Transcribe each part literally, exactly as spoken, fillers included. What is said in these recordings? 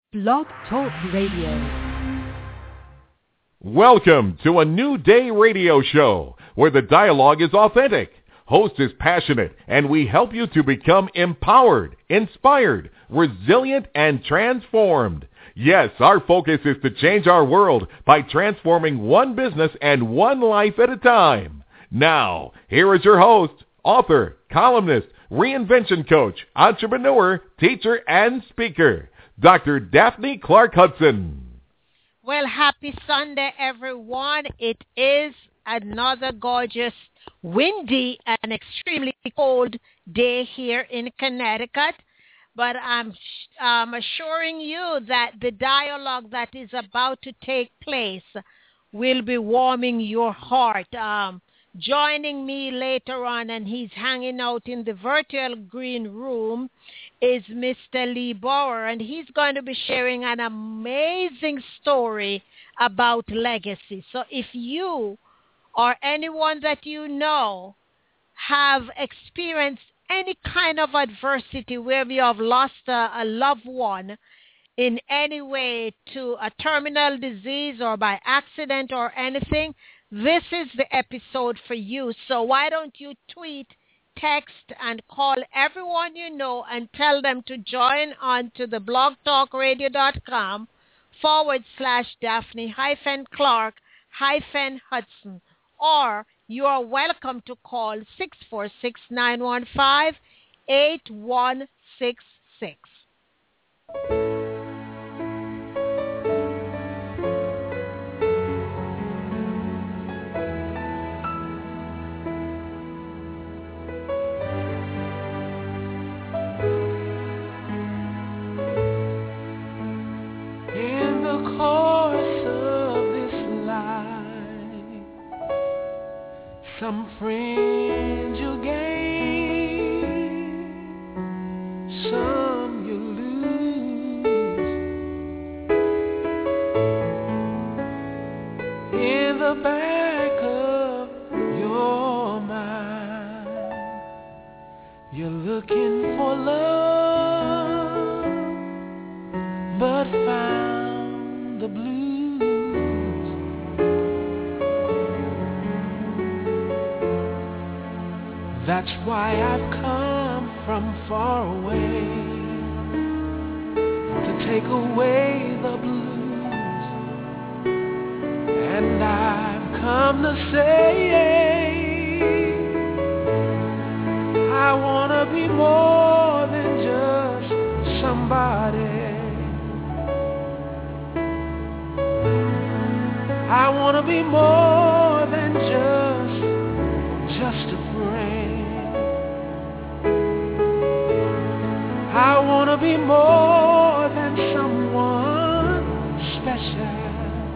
Blog Talk Radio. Welcome to a New Day radio show where the dialogue is authentic, host is passionate, and we help you to become empowered, inspired, resilient, and transformed. Yes, our focus is to change our world by transforming one business and one life at a time. Now, here is your host, author, columnist, reinvention coach, entrepreneur, teacher, and speaker, Doctor Daphne Clark Hudson. Well, happy Sunday, everyone. It is another gorgeous, windy, and extremely cold day here in Connecticut. But I'm um, assuring you that the dialogue that is about to take place will be warming your heart. Um, joining me later on, and he's hanging out in the virtual green room, is Mister Lee Bauer, and he's going to be sharing an amazing story about legacy. So if you or anyone that you know have experienced any kind of adversity where you have lost a, a loved one in any way to a terminal disease or by accident or anything, this is the episode for you. So why don't you tweet, text, and call everyone you know and tell them to join on to the blogtalkradio.com forward slash Daphne hyphen Clark hyphen Hudson. Or you are welcome to call six four six, nine one five, eight one six six. Some friends you gain, some you lose. In the back of your mind, you're looking for love, but found the blues. That's why I've come from far away to take away the blues. And I've come to say I want to be more than just somebody. I want to be more than just, just a friend. I want to be more than someone special,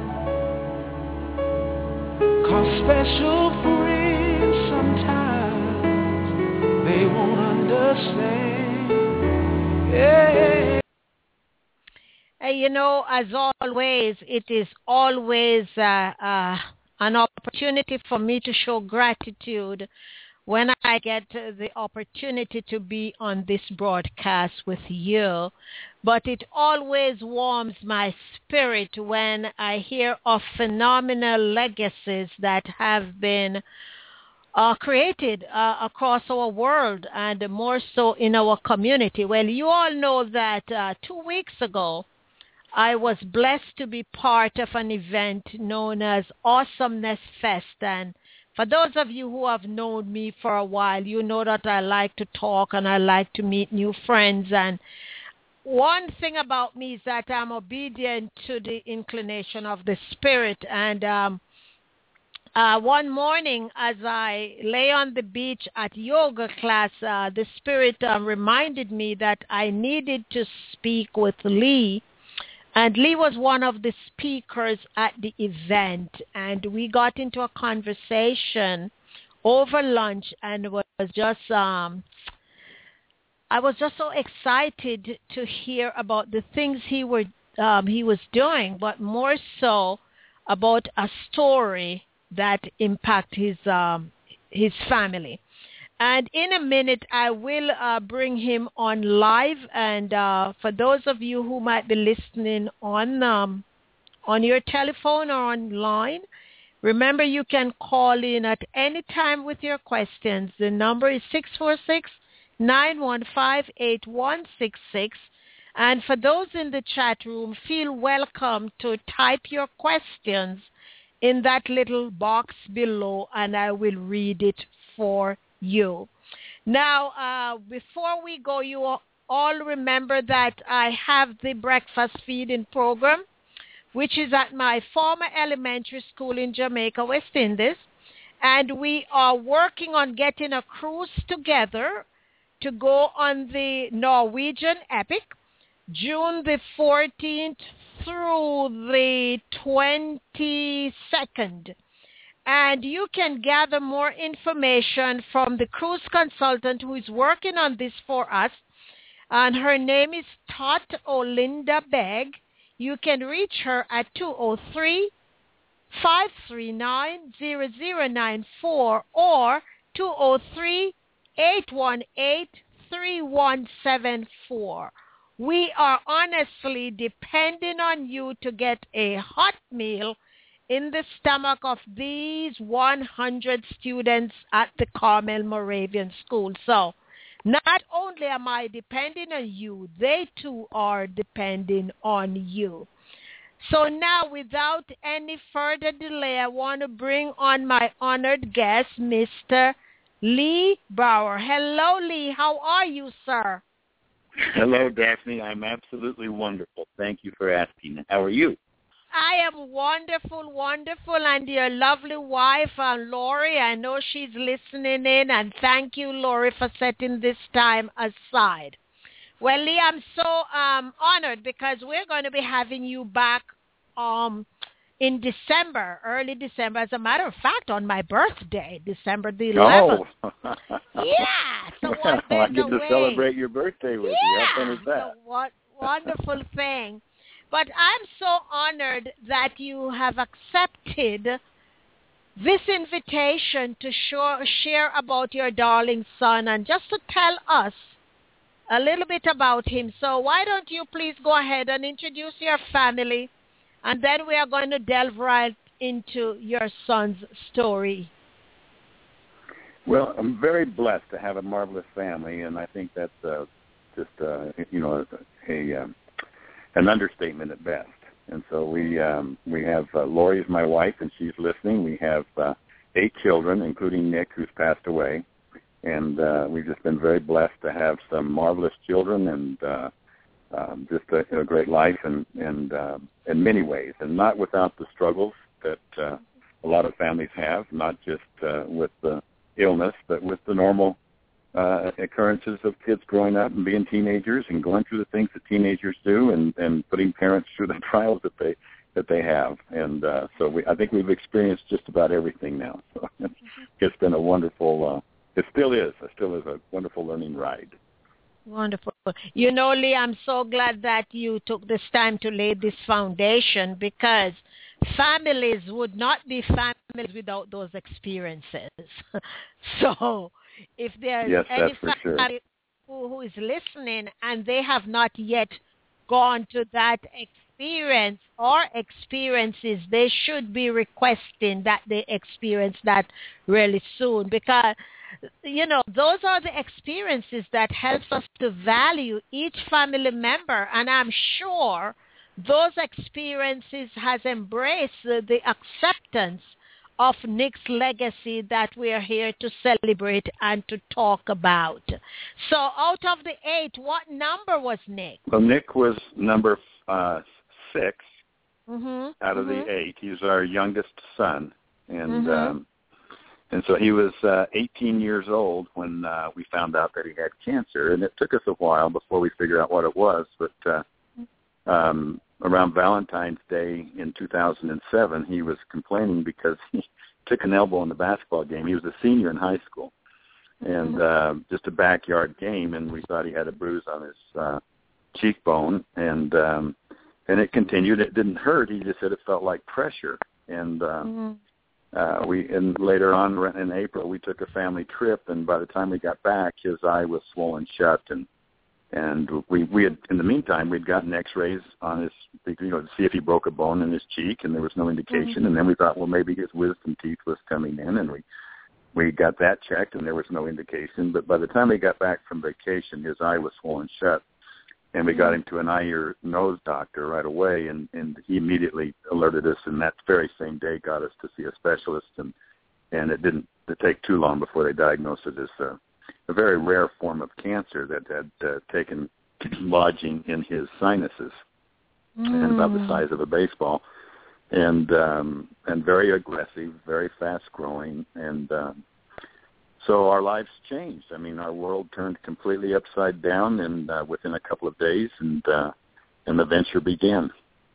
'cause special friends sometimes they won't understand. Yeah. Hey, you know, as always, it is always uh, uh, an opportunity for me to show gratitude when I get the opportunity to be on this broadcast with you. But it always warms my spirit when I hear of phenomenal legacies that have been uh, created uh, across our world, and more so in our community. Well, you all know that uh, two weeks ago, I was blessed to be part of an event known as Awesomeness Fest. And for those of you who have known me for a while, you know that I like to talk and I like to meet new friends. And one thing about me is that I'm obedient to the inclination of the Spirit. And um, uh, one morning as I lay on the beach at yoga class, uh, the Spirit uh, reminded me that I needed to speak with Lee. And Lee was one of the speakers at the event, and we got into a conversation over lunch, and it was just, um, I was just so excited to hear about the things he were um, he was doing, but more so about a story that impacted his um, his family. And in a minute, I will uh, bring him on live. And uh, for those of you who might be listening on um, on your telephone or online, remember you can call in at any time with your questions. The number is six four six, nine one five, eight one six six. And for those in the chat room, feel welcome to type your questions in that little box below, and I will read it for you. Now, uh, before we go, you all remember that I have the breakfast feeding program, which is at my former elementary school in Jamaica, West Indies. And we are working on getting a cruise together to go on the Norwegian Epic, June the fourteenth through the twenty-second. And you can gather more information from the cruise consultant who is working on this for us. And her name is Tot Olinda Begg. You can reach her at two oh three, five three nine, zero zero nine four or two oh three, eight one eight, three one seven four. We are honestly depending on you to get a hot meal in the stomach of these one hundred students at the Carmel Moravian School. So not only am I depending on you, they too are depending on you. So now, without any further delay, I want to bring on my honored guest, Mister Lee Brower. Hello, Lee. How are you, sir? Hello, Daphne. I'm absolutely wonderful. Thank you for asking. How are you? I am wonderful, wonderful, and your lovely wife, uh, Lori, I know she's listening in, and thank you, Lori, for setting this time aside. Well, Lee, I'm so um, honored because we're going to be having you back um, in December, early December. As a matter of fact, on my birthday, December the eleventh. Oh. Yeah. So well, one I get to away. celebrate your birthday with yeah. you. How fun is that? So what wonderful thing. But I'm so honored that you have accepted this invitation to show, share about your darling son and just to tell us a little bit about him. So why don't you please go ahead and introduce your family, and then we are going to delve right into your son's story. Well, I'm very blessed to have a marvelous family, and I think that's uh, just, uh, you know, a, a um, an understatement at best. And so we um, we have uh, Lori is my wife, and she's listening. We have uh, eight children, including Nick, who's passed away. And uh, we've just been very blessed to have some marvelous children and uh, um, just a, a great life and, and uh, in many ways, and not without the struggles that uh, a lot of families have, not just uh, with the illness, but with the normal uh, occurrences of kids growing up and being teenagers and going through the things that teenagers do, and, and putting parents through the trials that they that they have. And uh, so we, I think we've experienced just about everything now. So it's, it's been a wonderful, uh, it still is, it still is a wonderful learning ride. Wonderful. You know, Lee, I'm so glad that you took this time to lay this foundation, because families would not be families without those experiences. So if there's yes, any that's for family sure. who, who is listening and they have not yet gone to that experience or experiences, they should be requesting that they experience that really soon, because you know, those are the experiences that helps us to value each family member. And I'm sure those experiences has embraced the acceptance of Nick's legacy that we are here to celebrate and to talk about. So out of the eight, what number was Nick? Well, Nick was number uh, six mm-hmm. out of mm-hmm. the eight. He's our youngest son. And mm-hmm. um, and so he was uh, eighteen years old when uh, we found out that he had cancer. And it took us a while before we figured out what it was. But uh, um, around Valentine's Day in two thousand seven, he was complaining because he took an elbow in the basketball game. He was a senior in high school, and uh, just a backyard game, and we thought he had a bruise on his uh, cheekbone, and um, and it continued. It didn't hurt. He just said it felt like pressure, and uh, mm-hmm. uh, we and later on in April we took a family trip, and by the time we got back, his eye was swollen shut, and and we we had in the meantime we'd gotten X-rays on his, you know, to see if he broke a bone in his cheek, and there was no indication. Mm-hmm. And then we thought, well, maybe his wisdom teeth was coming in, and we we got that checked, and there was no indication. But by the time we got back from vacation, his eye was swollen shut. And we got him to an eye, ear, nose doctor right away, and, and he immediately alerted us, and that very same day got us to see a specialist, and, and it didn't to take too long before they diagnosed it as a, a very rare form of cancer that had uh, taken lodging in his sinuses, mm. and about the size of a baseball, and um, and very aggressive, very fast-growing, and um, so our lives changed. I mean, our world turned completely upside down, and uh, within a couple of days, and uh, and the venture began.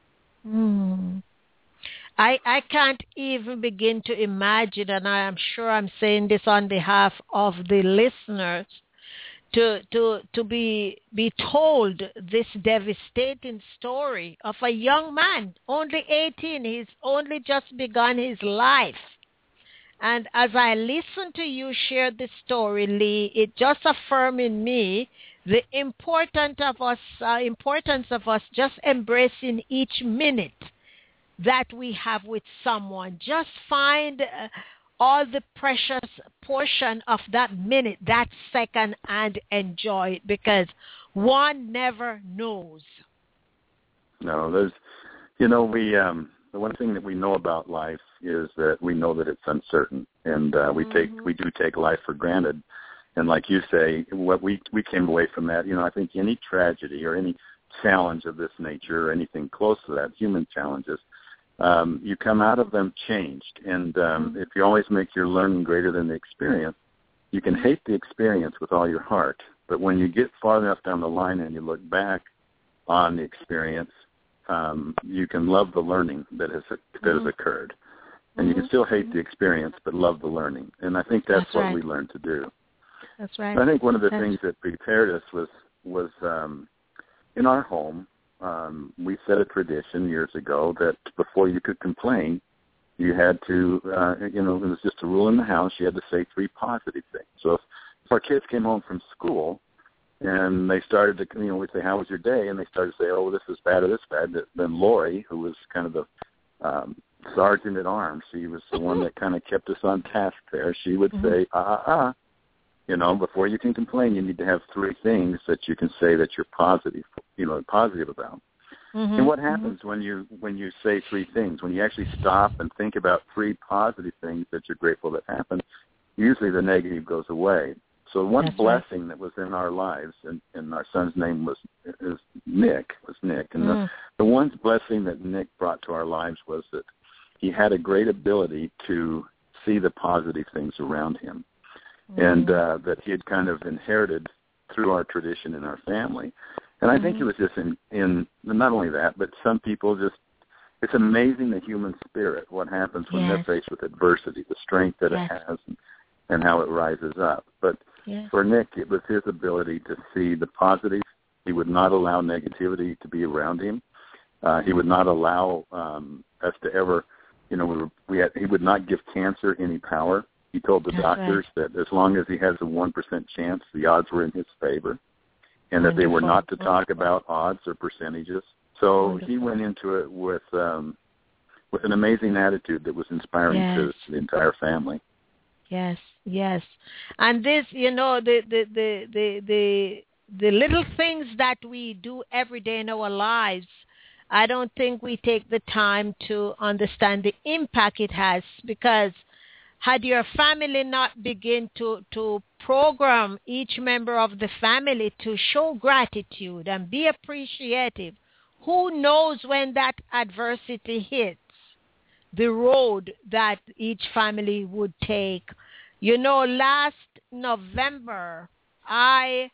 Mm. I I can't even begin to imagine, and I am sure I'm saying this on behalf of the listeners, to to to be be told this devastating story of a young man, only eighteen. He's only just begun his life. And as I listen to you share this story, Lee, it just affirmed in me the importance of us, uh, importance of us just embracing each minute that we have with someone. Just find uh, all the precious portion of that minute, that second, and enjoy it, because one never knows. No, there's, you know, we. Um... The one thing that we know about life is that we know that it's uncertain, and uh, we mm-hmm. take we do take life for granted. And like you say, what we we came away from that, you know, I think any tragedy or any challenge of this nature or anything close to that, human challenges, um, you come out of them changed. And um, mm-hmm. if you always make your learning greater than the experience, you can hate the experience with all your heart. But when you get far enough down the line and you look back on the experience, Um, you can love the learning that has that mm-hmm. has occurred, and mm-hmm. you can still hate the experience, but love the learning. And I think that's, that's what right. we learned to do. That's right. I think one of the that's... things that prepared us was was um, in our home. Um, we set a tradition years ago that before you could complain, you had to, uh, you know, it was just a rule in the house. You had to say three positive things. So if, if our kids came home from school, and they started to, you know, we'd say, how was your day? And they started to say, oh, this is bad or this bad. Then Lori, who was kind of the um, sergeant at arms, she was the one that kind of kept us on task there. She would mm-hmm. say, ah, ah, ah, you know, before you can complain, you need to have three things that you can say that you're positive, you know, positive about. Mm-hmm. And what happens mm-hmm. when you when you say three things? When you actually stop and think about three positive things that you're grateful that happened, usually the negative goes away. So one That's blessing right. that was in our lives, and, and our son's name was is Nick, was Nick. And mm. the, the one blessing that Nick brought to our lives was that he had a great ability to see the positive things around him, mm. and uh, that he had kind of inherited through our tradition in our family. And I mm-hmm. think it was just in, in not only that, but some people just, it's amazing the human spirit, what happens when yes. they're faced with adversity, the strength that yes. it has, and, and how it rises up. But yes. for Nick, it was his ability to see the positive. He would not allow negativity to be around him. Uh, he would not allow um, us to ever, you know, we, were, we had, he would not give cancer any power. He told the That's doctors right. that as long as he has a one percent chance, the odds were in his favor, and Wonderful. that they were not to talk about odds or percentages. So Wonderful. he went into it with um, with an amazing attitude that was inspiring yes. to the entire family. Yes, yes. And this, you know, the, the, the, the, the, the little things that we do every day in our lives, I don't think we take the time to understand the impact it has, because had your family not begin to, to program each member of the family to show gratitude and be appreciative, who knows when that adversity hits, the road that each family would take. You know, last November, I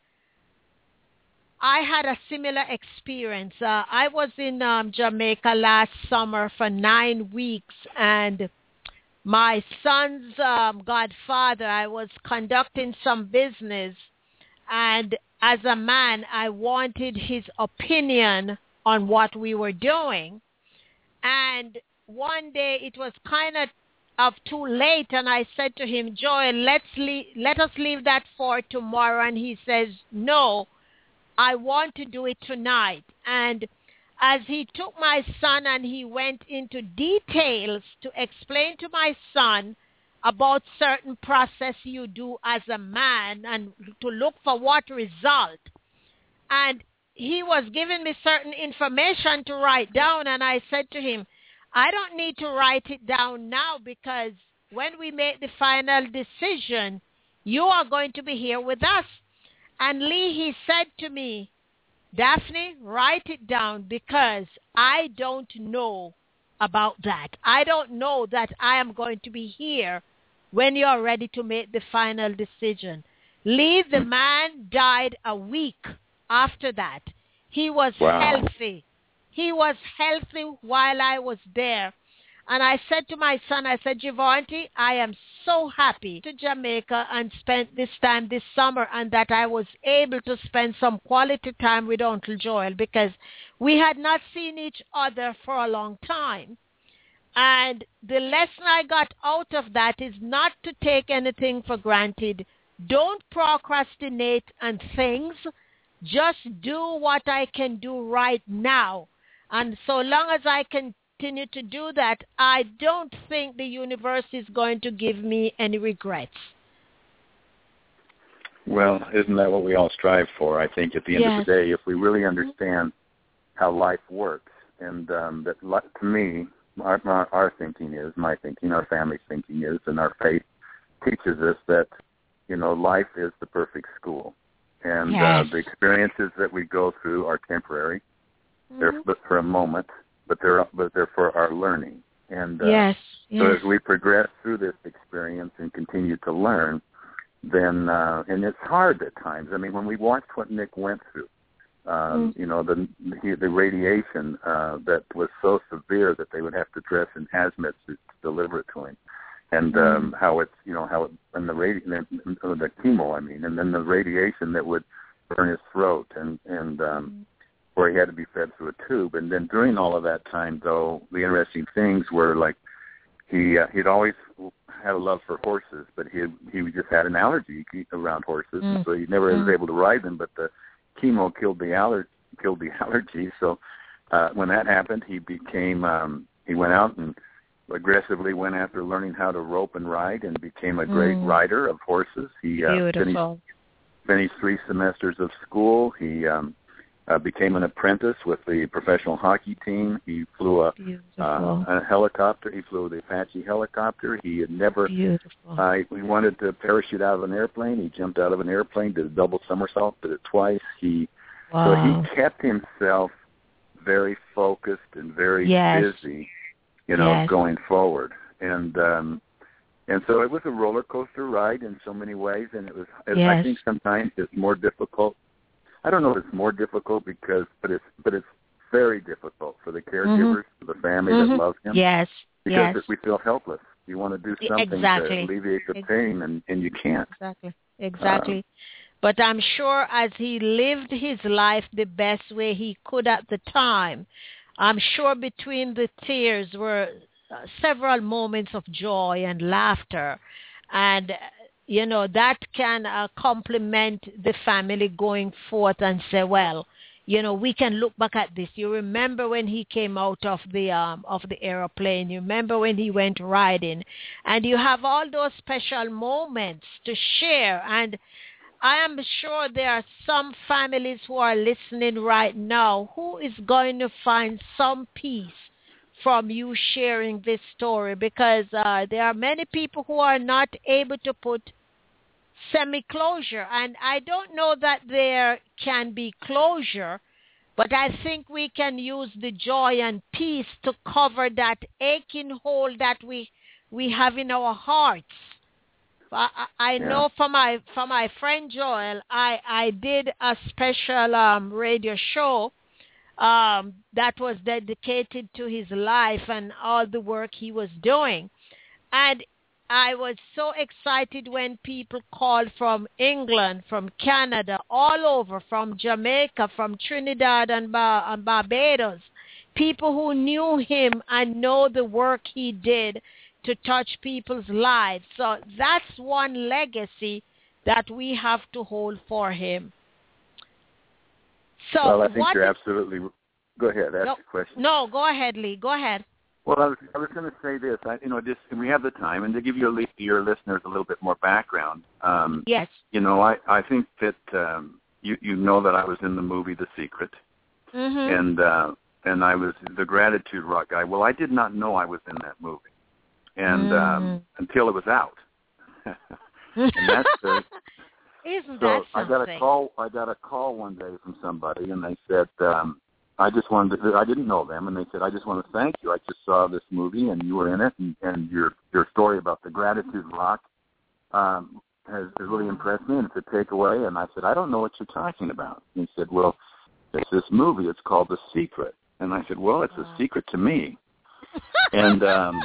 I had a similar experience. Uh, I was in um, Jamaica last summer for nine weeks, and my son's um, godfather, I was conducting some business, and as a man, I wanted his opinion on what we were doing. And one day it was kind of of too late, and I said to him, Joel, let's leave, let us leave that for tomorrow. And he says, no, I want to do it tonight. And as he took my son and he went into details to explain to my son about certain process you do as a man and to look for what result. And he was giving me certain information to write down, and I said to him, I don't need to write it down now, because when we make the final decision, you are going to be here with us. And Lee, he said to me, Daphne, write it down, because I don't know about that. I don't know that I am going to be here when you are ready to make the final decision. Lee, the man died a week after that. He was wow. healthy. He was healthy while I was there. And I said to my son, I said, Javante, I am so happy to Jamaica and spent this time this summer, and that I was able to spend some quality time with Uncle Joel, because we had not seen each other for a long time. And the lesson I got out of that is not to take anything for granted. Don't procrastinate on things. Just do what I can do right now. And so long as I continue to do that, I don't think the universe is going to give me any regrets. Well, isn't that what we all strive for? I think at the end yes. of the day, if we really understand how life works, and um, that to me, our, our, our thinking is, my thinking, our family's thinking is, and our faith teaches us that, you know, life is the perfect school. And yes. uh, the experiences that we go through are temporary. Mm-hmm. They're but for a moment, but they're but they're for our learning. And uh, yes. yes. so as we progress through this experience and continue to learn, then uh, and it's hard at times. I mean, when we watched what Nick went through, um, mm-hmm. you know, the the, the radiation uh, that was so severe that they would have to dress in hazmat suits to deliver it to him, and um, mm-hmm. how it's you know how it, and the radi- the chemo, I mean, and then the radiation that would burn his throat, and and um, mm-hmm. where he had to be fed through a tube. And then during all of that time, though, the interesting things were like he uh, he'd always had a love for horses, but he he just had an allergy around horses, mm. so he never mm. was able to ride them. But the chemo killed the aller killed the allergy. So uh, when that happened, he became um, he went out and aggressively went after learning how to rope and ride, and became a great mm. rider of horses. He uh, finished, finished three semesters of school. He um, Uh, became an apprentice with the professional hockey team. He flew a, uh, a helicopter. He flew the Apache helicopter. He had never, uh, he wanted to parachute out of an airplane. He jumped out of an airplane, did a double somersault, did it twice. He, wow. So he kept himself very focused and very yes. busy, you know, yes. going forward. And, um, and so it was a roller coaster ride in so many ways. And it was, yes. I think sometimes it's more difficult. I don't know if it's more difficult because, but it's but it's very difficult for the caregivers, mm-hmm. for the family mm-hmm. that loves him. Yes, because yes. we feel helpless. You want to do something exactly. to alleviate the pain, and, and you can't. Exactly, exactly. Um, but I'm sure as he lived his life the best way he could at the time, I'm sure between the tears were uh, several moments of joy and laughter, and you know, that can uh, complement the family going forth and say, well, you know, we can look back at this. You remember when he came out of the um, of the airplane. You remember when he went riding. And you have all those special moments to share. And I am sure there are some families who are listening right now who is going to find some peace from you sharing this story, because uh, there are many people who are not able to put semi-closure. And I don't know that there can be closure, but I think we can use the joy and peace to cover that aching hole that we we have in our hearts. I, I yeah. know for my for my friend Joel, I, I did a special um, radio show Um, that was dedicated to his life and all the work he was doing. And I was so excited when people called from England, from Canada, all over, from Jamaica, from Trinidad and, Bar- and Barbados, people who knew him and know the work he did to touch people's lives. So that's one legacy that we have to hold for him. So well, I think what you're is, absolutely. Go ahead. Ask no, the question. No, go ahead, Lee. Go ahead. Well, I was, I was going to say this. I, you know, just and we have the time, and to give your your listeners a little bit more background. Um, yes. You know, I I think that um, you you know that I was in the movie The Secret, mm-hmm. and uh, and I was the Gratitude Rock guy. Well, I did not know I was in that movie, and mm. um, until it was out. And that's the. Isn't so that something? I got a call. I got a call one day from somebody, and they said, um, "I just wanted to." I didn't know them, and they said, "I just want to thank you. I just saw this movie, and you were in it, and, and your your story about the Gratitude Rock um, has, has really impressed me, and it's a takeaway." And I said, "I don't know what you're talking about." And he said, "Well, it's this movie. It's called The Secret." And I said, "Well, it's a secret to me." and um,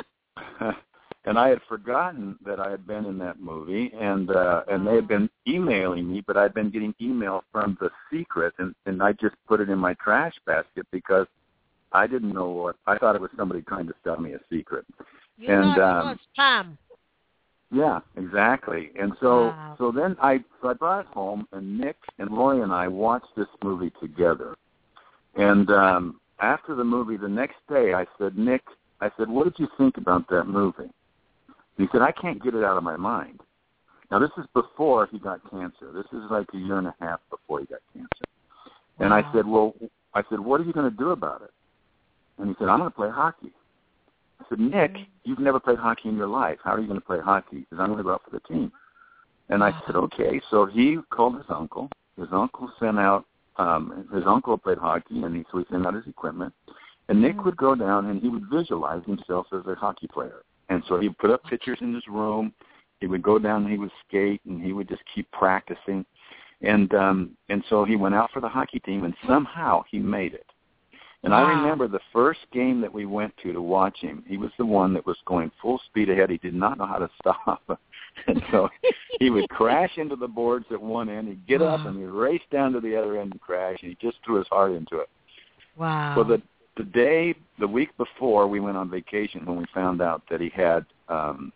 And I had forgotten that I had been in that movie, and uh, and they had been emailing me, but I'd been getting email from The Secret, and, and I just put it in my trash basket because I didn't know what, I thought it was somebody trying to sell me a secret. You and thought um, it was spam. Yeah, exactly. And so Wow. so then I so I brought it home, and Nick and Lori and I watched this movie together. And um, after the movie, the next day, I said, Nick, I said, what did you think about that movie? He said, I can't get it out of my mind. Now, this is before he got cancer. This is like a year and a half before he got cancer. Wow. And I said, well, I said, what are you going to do about it? And he said, I'm going to play hockey. I said, Nick, you've never played hockey in your life. How are you going to play hockey? He said, I'm going to go out for the team. And I said, okay. So he called his uncle. His uncle sent out, um, his uncle played hockey, and he, so he sent out his equipment. And Nick would go down, and he would visualize himself as a hockey player. And so he would put up pictures in his room. He would go down and he would skate, and he would just keep practicing. And um, and so he went out for the hockey team, and somehow he made it. And wow. I remember the first game that we went to to watch him, he was the one that was going full speed ahead. He did not know how to stop. And so he would crash into the boards at one end. He'd get up, and he'd race down to the other end and crash, and he just threw his heart into it. Wow. Well, the The day, the week before we went on vacation, when we found out that he had um,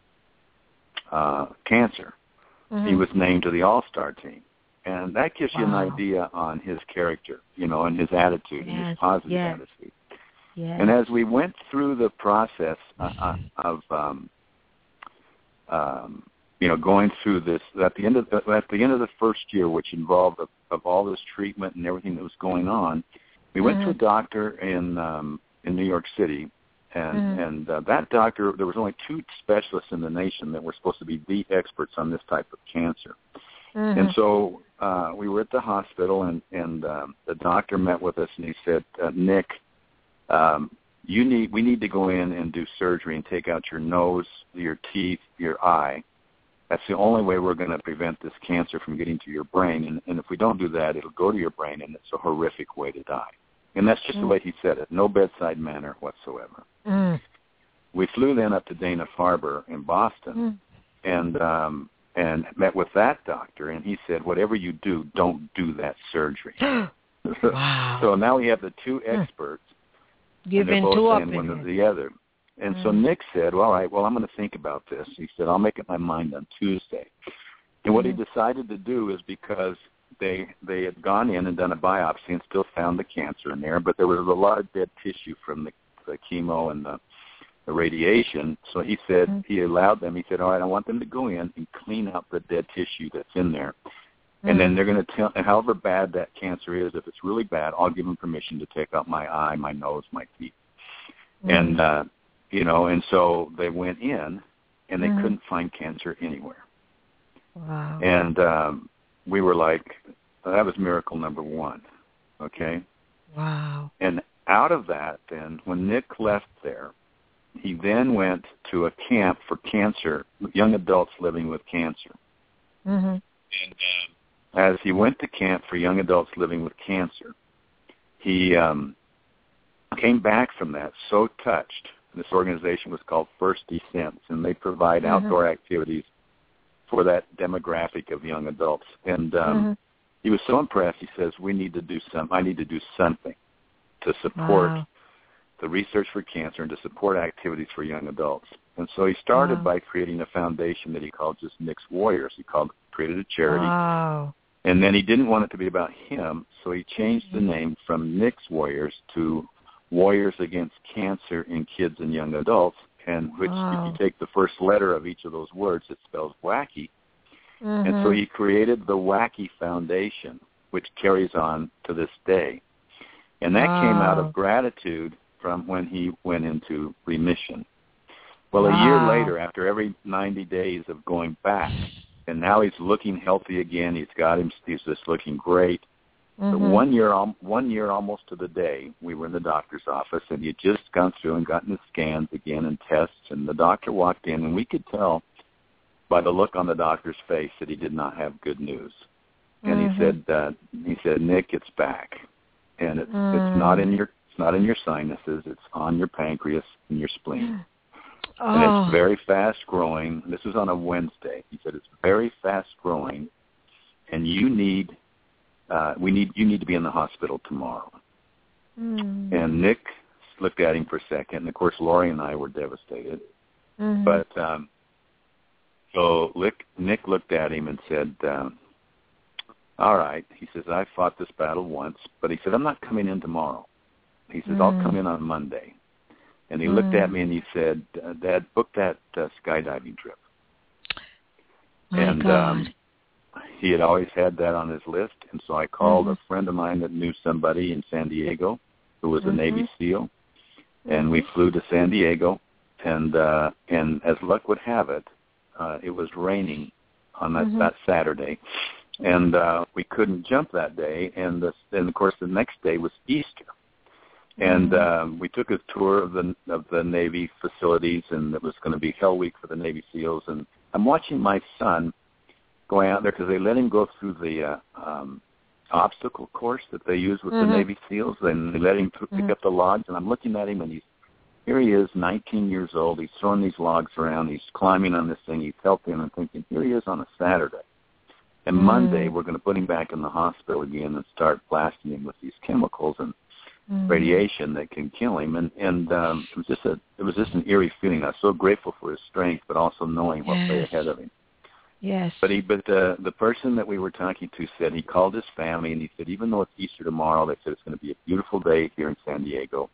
uh, cancer, mm-hmm. he was named to the All-Star team. And that gives wow. you an idea on his character, you know, and his attitude, yes. and his positive yes. attitude. Yes. And as we went through the process uh, of, um, um, you know, going through this, at the end of the, at the end of the first year, which involved of, of all this treatment and everything that was going on, we went mm-hmm. to a doctor in um, in New York City, and mm-hmm. and uh, that doctor, there was only two specialists in the nation that were supposed to be the experts on this type of cancer. Mm-hmm. And so uh, we were at the hospital, and and um, the doctor met with us, and he said, uh, Nick, um, you need we need to go in and do surgery and take out your nose, your teeth, your eye. That's the only way we're going to prevent this cancer from getting to your brain. And, and if we don't do that, it'll go to your brain, and it's a horrific way to die. And that's just mm. the way he said it, no bedside manner whatsoever. Mm. We flew then up to Dana-Farber in Boston mm. and um, and met with that doctor, and he said, whatever you do, don't do that surgery. Wow. So now we have the two experts, giving and they're both two saying one or the other. And mm. so Nick said, well, all right, well, I'm going to think about this. He said, I'll make up my mind on Tuesday. And what mm. he decided to do is because they they had gone in and done a biopsy and still found the cancer in there, but there was a lot of dead tissue from the, the chemo and the, the radiation. So he said, mm. he allowed them, he said, all right, I want them to go in and clean out the dead tissue that's in there. Mm. And then they're going to tell, however bad that cancer is, if it's really bad, I'll give them permission to take out my eye, my nose, my teeth. Mm. And, uh, you know, and so they went in, and they mm. couldn't find cancer anywhere. Wow. And um, we were like, that was miracle number one, okay? Wow. And out of that, then, when Nick left there, he then went to a camp for cancer, young adults living with cancer. Mm-hmm. And uh, as he went to camp for young adults living with cancer, he um, came back from that so touched. This organization was called First Descents, and they provide mm-hmm. outdoor activities for that demographic of young adults. And um, mm-hmm. he was so impressed. He says, "We need to do some. I need to do something to support wow. the research for cancer and to support activities for young adults. And so he started wow. by creating a foundation that he called just Nick's Warriors. He called created a charity. Wow. And then he didn't want it to be about him, so he changed the name from Nick's Warriors to Warriors Against Cancer in Kids and Young Adults, and which wow. if you take the first letter of each of those words, it spells wacky. Mm-hmm. And so he created the Wacky Foundation, which carries on to this day. And that wow. came out of gratitude from when he went into remission. Well, wow. a year later, after every ninety days of going back, and now he's looking healthy again. He's got him. He's just looking great. Mm-hmm. One year, one year almost to the day, we were in the doctor's office, and he had just gone through and gotten his scans again and tests. And the doctor walked in, and we could tell by the look on the doctor's face that he did not have good news. And mm-hmm. he said, uh, "He said, Nick, it's back, and it's mm. it's not in your it's not in your sinuses. It's on your pancreas and your spleen." Oh. And it's very fast growing. This was on a Wednesday. He said it's very fast growing, and you need, uh, we need, you need to be in the hospital tomorrow. Mm. And Nick looked at him for a second, and of course Lori and I were devastated. Mm-hmm. But um, so Nick, Nick looked at him and said, um, "All right." He says, "I fought this battle once, but he said I'm not coming in tomorrow." He says, mm. "I'll come in on Monday." And he mm. looked at me and he said, "Dad, book that uh, skydiving trip." My and God. Um, he had always had that on his list. And so I called mm. a friend of mine that knew somebody in San Diego who was mm-hmm. a Navy SEAL. And we flew to San Diego. And uh, and as luck would have it, uh, it was raining on that, mm-hmm. that Saturday. And uh, we couldn't jump that day. And, the, and, of course, the next day was Easter. And mm-hmm. um, we took a tour of the of the Navy facilities, and it was going to be Hell Week for the Navy SEALs. And I'm watching my son going out there because they let him go through the uh, um, obstacle course that they use with mm-hmm. the Navy SEALs, and they let him pick mm-hmm. up the logs. And I'm looking at him, and he's here. He is, nineteen years old. He's throwing these logs around. He's climbing on this thing. He's healthy, and I'm thinking, here he is on a Saturday. And mm-hmm. Monday, we're going to put him back in the hospital again and start blasting him with these chemicals and Mm. radiation that can kill him, and and um, it was just a it was just an eerie feeling. I was so grateful for his strength, but also knowing what yes. lay ahead of him. Yes. But he, but uh, the person that we were talking to said he called his family and he said, even though it's Easter tomorrow, they said it's going to be a beautiful day here in San Diego,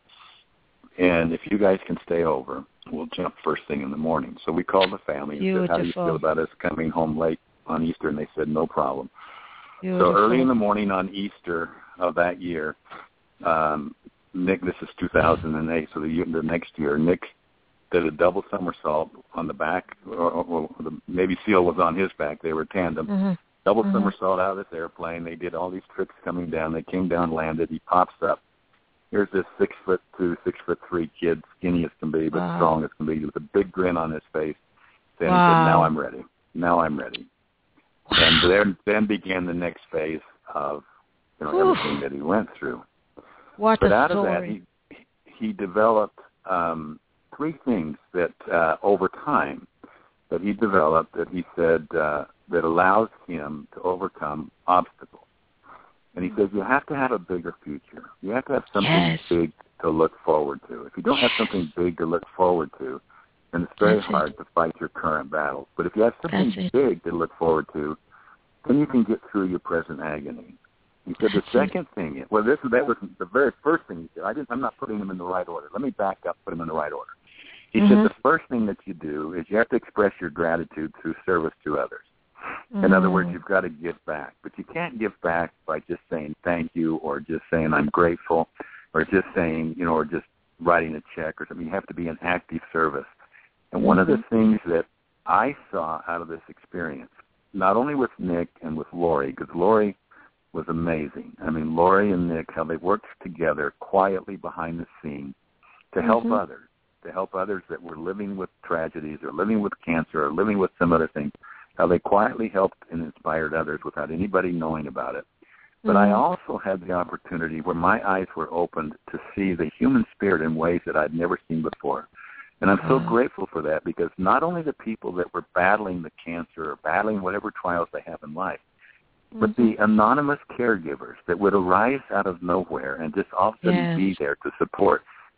and if you guys can stay over, we'll jump first thing in the morning. So we called the family and Beautiful. said, how do you feel about us coming home late on Easter? And they said, no problem. Beautiful. So early in the morning on Easter of that year. Um, Nick, this is two thousand eight, so the, the next year, Nick did a double somersault on the back. Or, or, or the Navy SEAL was on his back. They were tandem. Mm-hmm. Double mm-hmm. somersault out of this airplane. They did all these tricks coming down. They came down, landed. He pops up. Here's this six foot two, six foot three kid, skinny as can be, but wow. strong as can be, with a big grin on his face. Then wow. he said, "Now I'm ready. Now I'm ready." Wow. And then then began the next phase of you know Oof. everything that he went through. What but a out story. of that, he, he developed um, three things that uh, over time that he developed that he said uh, that allows him to overcome obstacles. And he says you have to have a bigger future. You have to have something yes. big to look forward to. If you don't have something big to look forward to, then it's very That's hard it. to fight your current battles. But if you have something That's big it. to look forward to, then you can get through your present agony. He said the second thing, well, this that was the very first thing he said. I didn't, I'm not putting them in the right order. Let me back up, put them in the right order. He mm-hmm. said the first thing that you do is you have to express your gratitude through service to others. Mm-hmm. In other words, you've got to give back. But you can't give back by just saying thank you or just saying I'm grateful or just saying, you know, or just writing a check or something. You have to be an active service. And mm-hmm. one of the things that I saw out of this experience, not only with Nick and with Lori, because Lori was amazing. I mean, Lori and Nick, how they worked together quietly behind the scenes to help mm-hmm. others, to help others that were living with tragedies or living with cancer or living with some other thing, how they quietly helped and inspired others without anybody knowing about it. But mm-hmm. I also had the opportunity where my eyes were opened to see the human spirit in ways that I'd never seen before. And I'm so oh. grateful for that, because not only the people that were battling the cancer or battling whatever trials they have in life, but the anonymous caregivers that would arise out of nowhere and just all of a sudden yes. be there to support.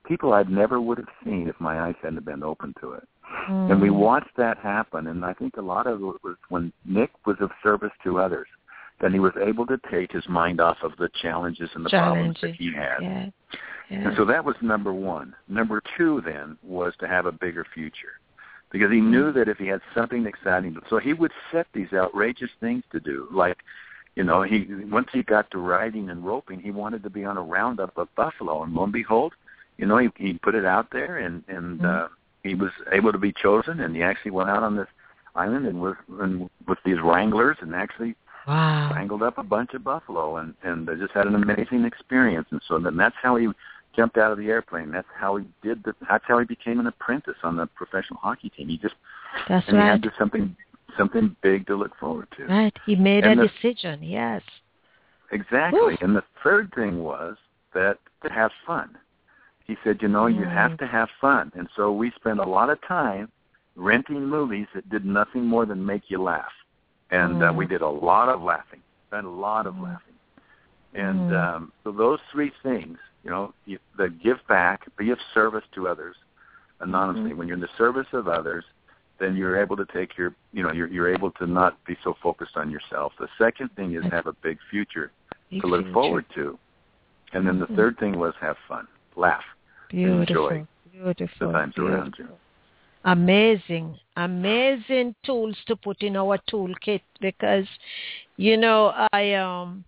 people I never would have seen if my eyes hadn't been open to it. Mm. And we watched that happen, and I think a lot of it was when Nick was of service to others, then he was able to take his mind off of the challenges and the Challenges. problems that he had. Yeah. Yeah. And so that was number one. Number two, then, was to have a bigger future. Because he knew that if he had something exciting, so he would set these outrageous things to do. Like, you know, he once he got to riding and roping, he wanted to be on a roundup of buffalo. And lo and behold, you know, he, he put it out there, and, and mm-hmm. uh, he was able to be chosen, and he actually went out on this island and was and with these wranglers and actually wow. wrangled up a bunch of buffalo, and, and uh, just had an amazing experience. And so then that's how he jumped out of the airplane. That's how he did. The, that's how he became an apprentice on the professional hockey team. He just that's and right. he had just something something big to look forward to. Right. He made and a the, decision. Yes. Exactly. Woo. And the third thing was that to have fun. He said, you know, mm. you have to have fun. And so we spent a lot of time renting movies that did nothing more than make you laugh. And mm. uh, we did a lot of laughing, spent a lot of mm. laughing. And mm. um, so those three things, you know, you, the give back, be of service to others anonymously. Mm-hmm. When you're in the service of others, then you're able to take your, you know, you're, you're able to not be so focused on yourself. The second thing is have a big future big to look future. forward to. And then the mm-hmm. third thing was have fun, laugh, Beautiful. enjoy Beautiful. the times Beautiful. around you. Amazing, amazing tools to put in our toolkit because, you know, I um,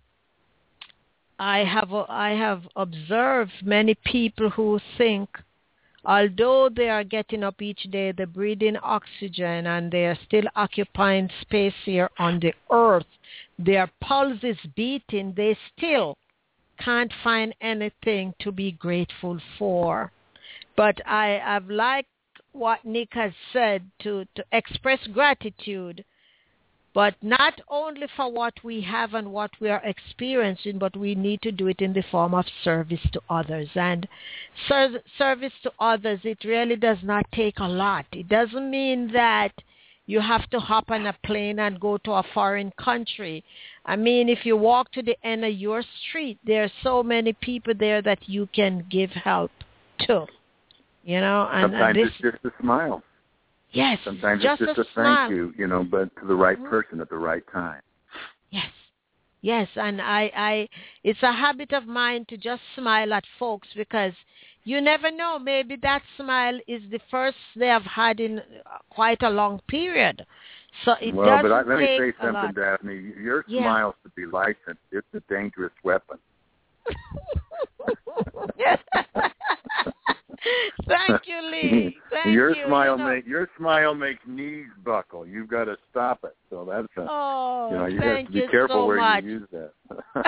I have I have observed many people who think, although they are getting up each day, they're breathing oxygen and they are still occupying space here on the earth, their pulse is beating, they still can't find anything to be grateful for. But I have liked what Nick has said, to, to express gratitude, but not only for what we have and what we are experiencing, but we need to do it in the form of service to others. And ser- service to others, it really does not take a lot. It doesn't mean that you have to hop on a plane and go to a foreign country. I mean, if you walk to the end of your street, there are so many people there that you can give help to. You know, and sometimes this, it's just a smile. Yes, sometimes just it's just a, a, smile. thank you, you know, but to the right person at the right time. Yes, yes, and I, I, it's a habit of mine to just smile at folks because you never know. Maybe that smile is the first they have had in quite a long period. So it well, doesn't but I, let me take say a something, lot. Daphne. Your Yeah. smile should be licensed. It's a dangerous weapon. Thank you, Lee. Thank your you. smile you know. make your smile makes knees buckle. You've got to stop it. So that's a, oh, you know you thank have to be you careful so where much. you use that.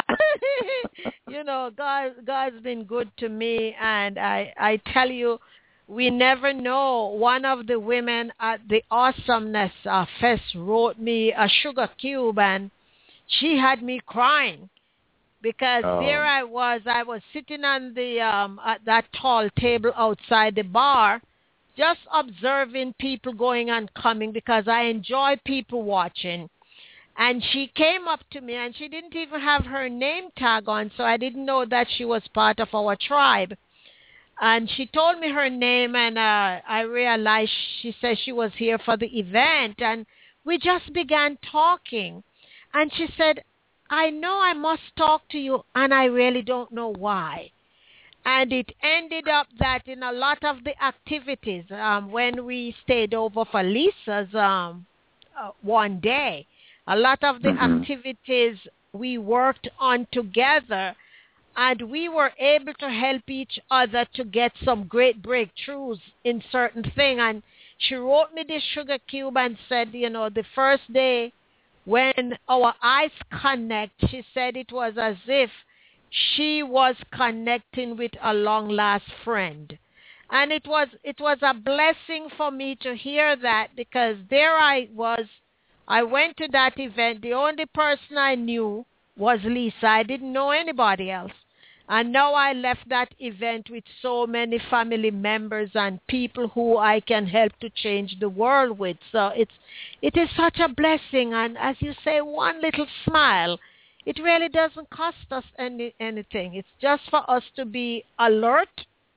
You know, God, God's been good to me, and I, I tell you, we never know. One of the women at the Awesomeness uh, Fest wrote me a sugar cube, and she had me crying. Because oh. there I was, I was sitting on the um, at that tall table outside the bar, just observing people going and coming because I enjoy people watching. And she came up to me, and she didn't even have her name tag on, so I didn't know that she was part of our tribe. And she told me her name, and uh, I realized she said she was here for the event. And we just began talking. And she said, I know I must talk to you, and I really don't know why. And it ended up that in a lot of the activities, um, when we stayed over for Lisa's um, uh, one day, a lot of the mm-hmm. activities we worked on together, and we were able to help each other to get some great breakthroughs in certain things. And she wrote me this sugar cube and said, you know, the first day, when our eyes connect, she said it was as if she was connecting with a long-lost friend. And it was it was a blessing for me to hear that because there I was. I went to that event. The only person I knew was Lisa. I didn't know anybody else. And now I left that event with so many family members and people who I can help to change the world with. So it's, it is such a blessing. And as you say, one little smile, it really doesn't cost us any, anything. It's just for us to be alert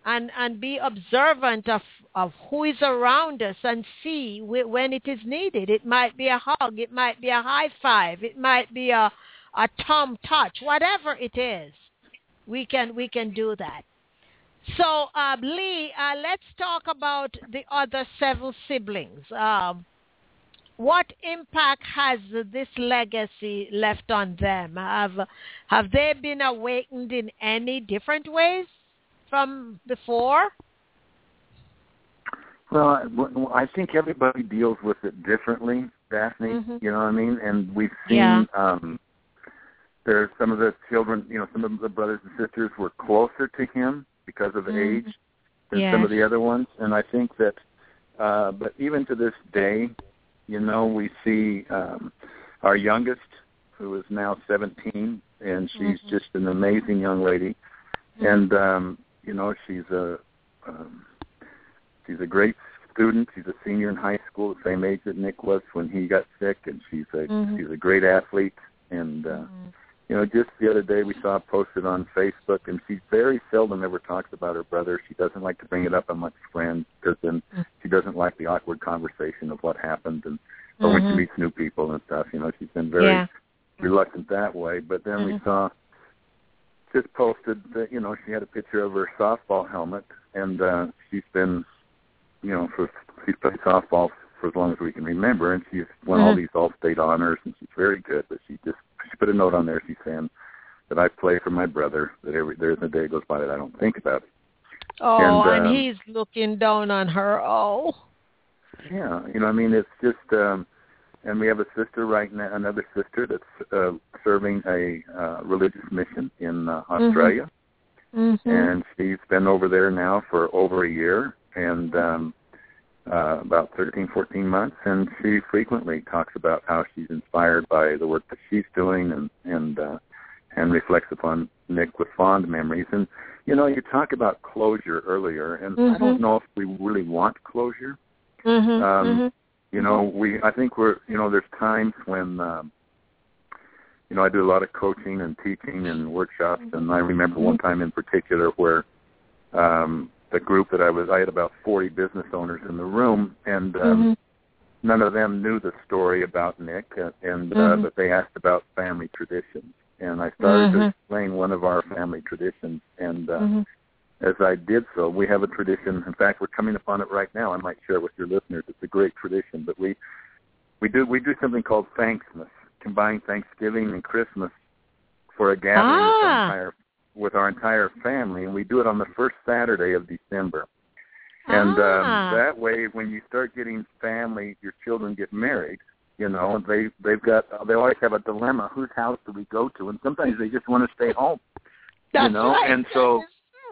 and, and be observant of, of who is around us and see w- when it is needed. It might be a hug. It might be a high five. It might be a, a thumb touch. Whatever it is, we can we can do that. So, uh, Lee, uh, let's talk about the other seven siblings. Um, what impact has this legacy left on them? Have have they been awakened in any different ways from before? Well, I think everybody deals with it differently, Daphne. Mm-hmm. You know what I mean? And we've seen yeah. um, there's some of the children, you know, some of the brothers and sisters were closer to him because of mm-hmm. age than yes. some of the other ones. And I think that, uh, but even to this day, you know, we see um, our youngest, who is now seventeen, and she's mm-hmm. just an amazing young lady. Mm-hmm. And, um, you know, she's a um, she's a great student. She's a senior in high school, the same age that Nick was when he got sick, and she's a mm-hmm. she's a great athlete. And, uh, mm-hmm. you know, just the other day we saw it posted on Facebook, and she very seldom ever talks about her brother. She doesn't like to bring it up amongst friends because then mm-hmm. she doesn't like the awkward conversation of what happened, and or mm-hmm. when she meets new people and stuff. You know, she's been very yeah. reluctant that way. But then mm-hmm. we saw just posted that, you know, she had a picture of her softball helmet, and uh, she's been, you know, for she's played softball for as long as we can remember, and she's won mm-hmm. all these all-state honors, and she's very good. But she just she put a note on there. She's saying that I play for my brother. That every there isn't a day goes by that I don't think about it. Oh, and, and um, he's looking down on her. Oh, yeah. You know, I mean, it's just. Um, And we have a sister right now, another sister that's uh, serving a uh, religious mission in uh, Australia. Mm-hmm. And she's been over there now for over a year and um, uh, about thirteen, fourteen months. And she frequently talks about how she's inspired by the work that she's doing and and, uh, and reflects upon Nick with fond memories. And, you know, you talk about closure earlier, and mm-hmm. I don't know if we really want closure. Mm-hmm. Um, mm-hmm. You know, we. I think we're. You know, there's times when, um, you know, I do a lot of coaching and teaching and workshops, and I remember one time in particular where um, the group that I was, I had about forty business owners in the room, and um, mm-hmm. none of them knew the story about Nick, uh, and uh, mm-hmm. but they asked about family traditions, and I started mm-hmm. to explain one of our family traditions, and. Uh, mm-hmm. As I did so, we have a tradition. In fact, we're coming upon it right now. I might share it with your listeners. It's a great tradition. But we we do we do something called Thanksmas, combine Thanksgiving and Christmas for a gathering ah. with, our entire, with our entire family, and we do it on the first Saturday of December. And ah. um, that way, when you start getting family, your children get married. You know, they they've got they always have a dilemma: whose house do we go to? And sometimes they just want to stay home. That's you know, right. and so.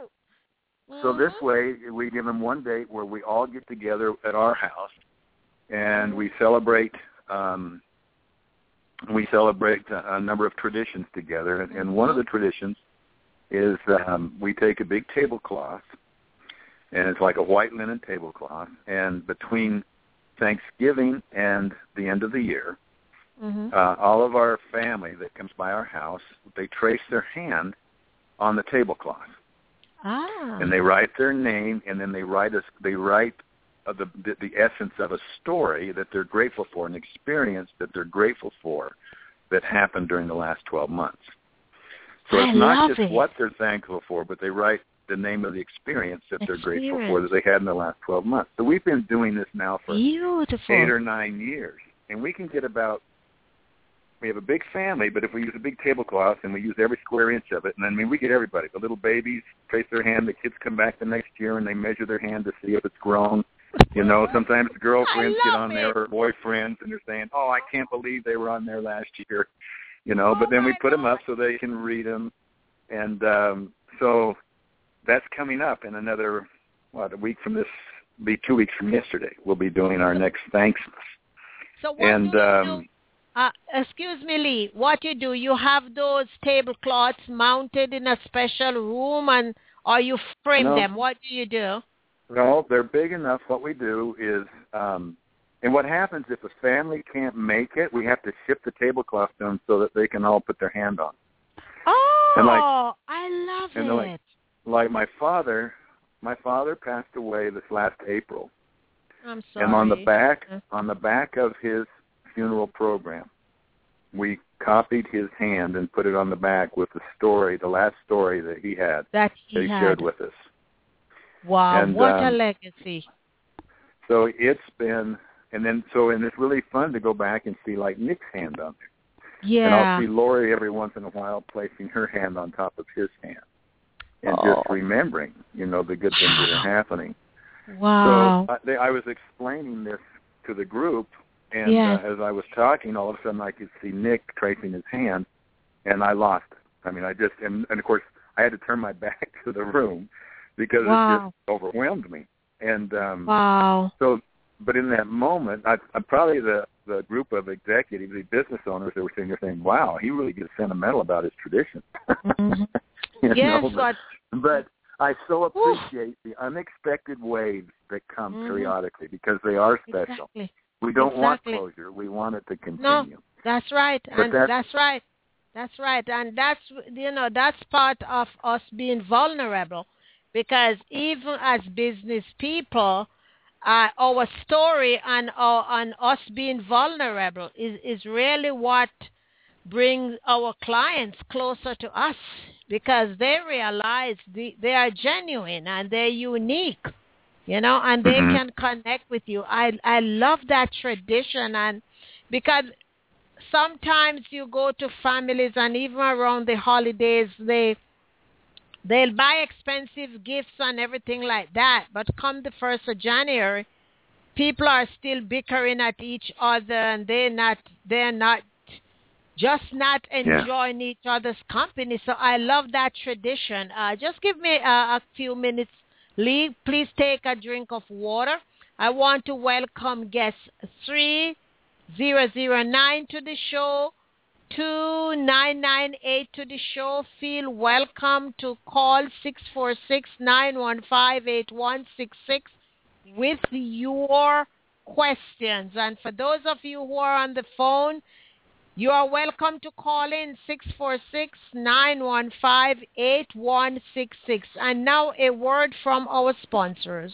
So this way, we give them one date where we all get together at our house, and we celebrate. Um, we celebrate a, a number of traditions together, and, and one of the traditions is um, we take a big tablecloth, and it's like a white linen tablecloth, and between Thanksgiving and the end of the year, mm-hmm. uh, all of our family that comes by our house, they trace their hand on the tablecloth. Ah. And they write their name, and then they write a, they write uh, the, the the essence of a story that they're grateful for, an experience that they're grateful for that happened during the last twelve months. So I it's not just it. what they're thankful for, but they write the name of the experience that experience. they're grateful for that they had in the last twelve months. So we've been doing this now for Beautiful. eight or nine years, and we can get about. We have a big family, but if we use a big tablecloth and we use every square inch of it, and I mean, we get everybody. The little babies trace their hand. The kids come back the next year and they measure their hand to see if it's grown. You know, sometimes girlfriends get on it. there, or boyfriends, and they're saying, "Oh, I can't believe they were on there last year." You know, oh but then we put God. them up so they can read them, and um, so that's coming up in another what a week from this, be two weeks from yesterday. We'll be doing our next Thanksmas. So what and do you um, do? Uh, excuse me, Lee. What you do? You have those tablecloths mounted in a special room, and or you frame no, them? What do you do? No, they're big enough. What we do is, um, and what happens if a family can't make it, we have to ship the tablecloth to them so that they can all put their hand on. Oh, and like, I love and it. Like, like my father, my father passed away this last April. I'm sorry. And on the back, on the back of his funeral program, we copied his hand and put it on the back with the story, the last story that he had, that he, that he had. shared with us. Wow, and, what um, a legacy. So it's been, and then, so, and it's really fun to go back and see, like, Nick's hand on there. Yeah. And I'll see Lori every once in a while placing her hand on top of his hand. And oh. just remembering, you know, the good things that are happening. Wow. So uh, they, I was explaining this to the group, and yes. uh, as I was talking, all of a sudden I could see Nick tracing his hand, and I lost it. I mean, I just, and, and of course, I had to turn my back to the room because wow. it just overwhelmed me. And um, wow. so, but in that moment, I, I probably the, the group of executives, the business owners that were sitting there saying, wow, he really gets sentimental about his tradition. Mm-hmm. you yes, know, but, but I so appreciate Ooh. the unexpected waves that come mm-hmm. periodically because they are special. Exactly. We don't exactly. want closure. We want it to continue. No, that's right. But and that's, that's right. That's right. And that's, you know, that's part of us being vulnerable because even as business people, uh, our story and, our, and us being vulnerable is, is really what brings our clients closer to us because they realize the, they are genuine and they're unique, you know, and they mm-hmm. can connect with you. I I love that tradition, and because sometimes you go to families and even around the holidays, they they'll buy expensive gifts and everything like that, but come the first of January, people are still bickering at each other, and they're not they're not just not enjoying yeah. each other's company. So I love that tradition. Uh, just give me uh, a few minutes, Lee. Please take a drink of water. I want to welcome guest three zero zero nine to the show, two nine nine eight to the show. Feel welcome to call six four six, nine one five, eight one six six with your questions. And for those of you who are on the phone, you are welcome to call in six four six, nine one five, eight one six six. And now a word from our sponsors.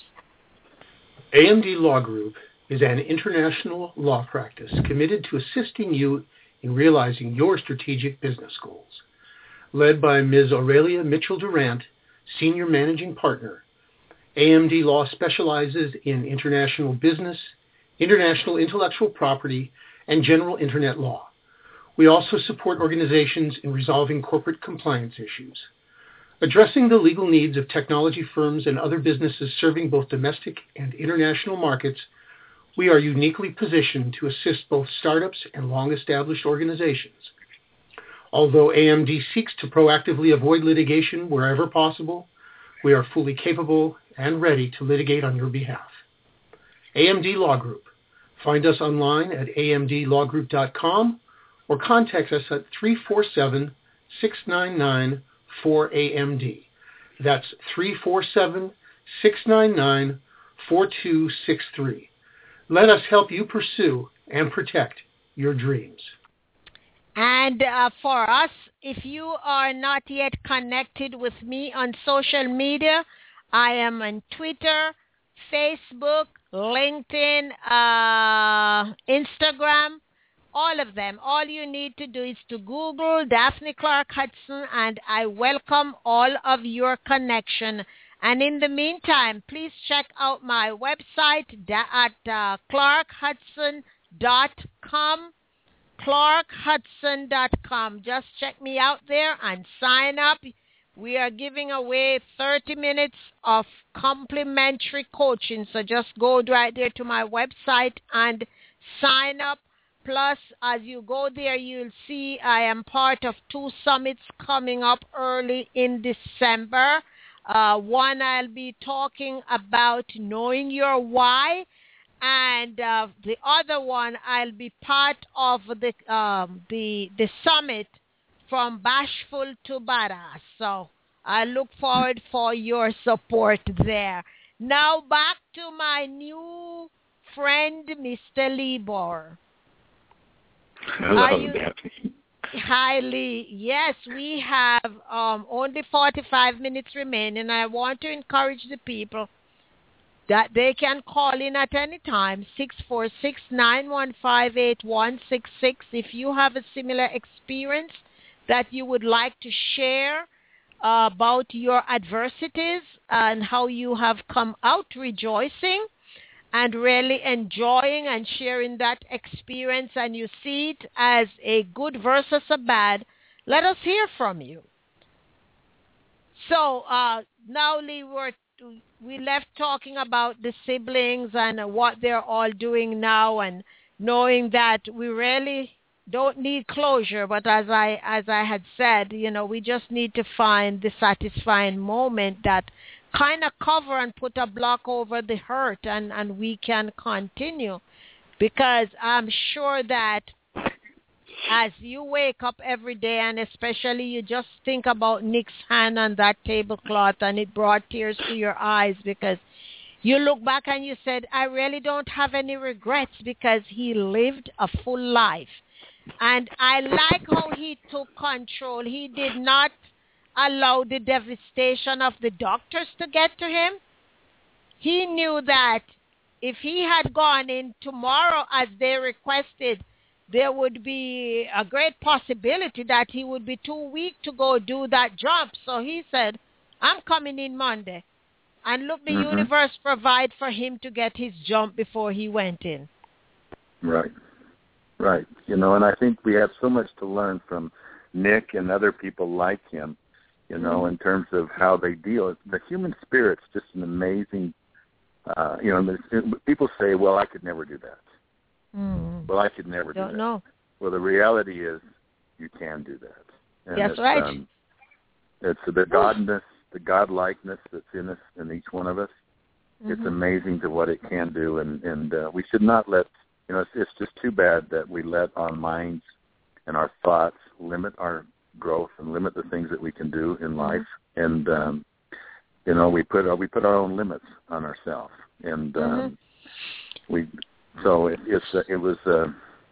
A M D Law Group is an international law practice committed to assisting you in realizing your strategic business goals. Led by Miz Aurelia Mitchell-Durant, Senior Managing Partner, A M D Law specializes in international business, international intellectual property, and general Internet law. We also support organizations in resolving corporate compliance issues. Addressing the legal needs of technology firms and other businesses serving both domestic and international markets, we are uniquely positioned to assist both startups and long-established organizations. Although A M D seeks to proactively avoid litigation wherever possible, we are fully capable and ready to litigate on your behalf. A M D Law Group. Find us online at a m d law group dot com or contact us at three four seven, six nine nine, four A M D. That's three four seven, six nine nine, four two six three. Let us help you pursue and protect your dreams. And uh, for us, if you are not yet connected with me on social media, I am on Twitter, Facebook, LinkedIn, uh, Instagram, all of them. All you need to do is to Google Daphne Clark Hudson, and I welcome all of your connection. And in the meantime, please check out my website at uh, clark hudson dot com. clark hudson dot com. Just check me out there and sign up. We are giving away thirty minutes of complimentary coaching. So just go right there to my website and sign up. Plus, as you go there, you'll see I am part of two summits coming up early in December. Uh, one, I'll be talking about knowing your why. And uh, the other one, I'll be part of the um, the the summit from Bashful to Badass. So I look forward for your support there. Now back to my new friend, Mister Libor. Hello, are you, Daphne. Hi, Lee. Yes, we have um, only forty-five minutes remaining. I want to encourage the people that they can call in at any time, six four six, nine one five, eight one six six. If you have a similar experience that you would like to share uh, about your adversities and how you have come out rejoicing and really enjoying and sharing that experience, and you see it as a good versus a bad, let us hear from you. So uh, now, Lee, we're, we left talking about the siblings and what they're all doing now, and knowing that we really don't need closure, but as I as I had said, you know, we just need to find the satisfying moment that kind of cover and put a block over the hurt, and, and we can continue. Because I'm sure that as you wake up every day, and especially you just think about Nick's hand on that tablecloth, and it brought tears to your eyes, because you look back and you said, I really don't have any regrets, because he lived a full life. And I like how he took control. He did not allow the devastation of the doctors to get to him. He knew that if he had gone in tomorrow as they requested, there would be a great possibility that he would be too weak to go do that job. So he said, I'm coming in Monday. And look, the mm-hmm. universe provide for him to get his jump before he went in. Right. Right. You know, and I think we have so much to learn from Nick and other people like him, you know, mm-hmm. in terms of how they deal. The human spirit's just an amazing, uh, you know, people say, well, I could never do that. Mm-hmm. Well, I could never do Don't that. know. Well, the reality is you can do that. And That's it's, right. Um, it's the godness, the godlikeness that's in us, in each one of us. Mm-hmm. It's amazing to what it can do, and, and uh, we should not let, you know, it's, it's just too bad that we let our minds and our thoughts limit our growth and limit the things that we can do in life. And, um, you know, we put, uh, we put our own limits on ourselves. And um, mm-hmm. we, so it, it's, uh, it was, uh,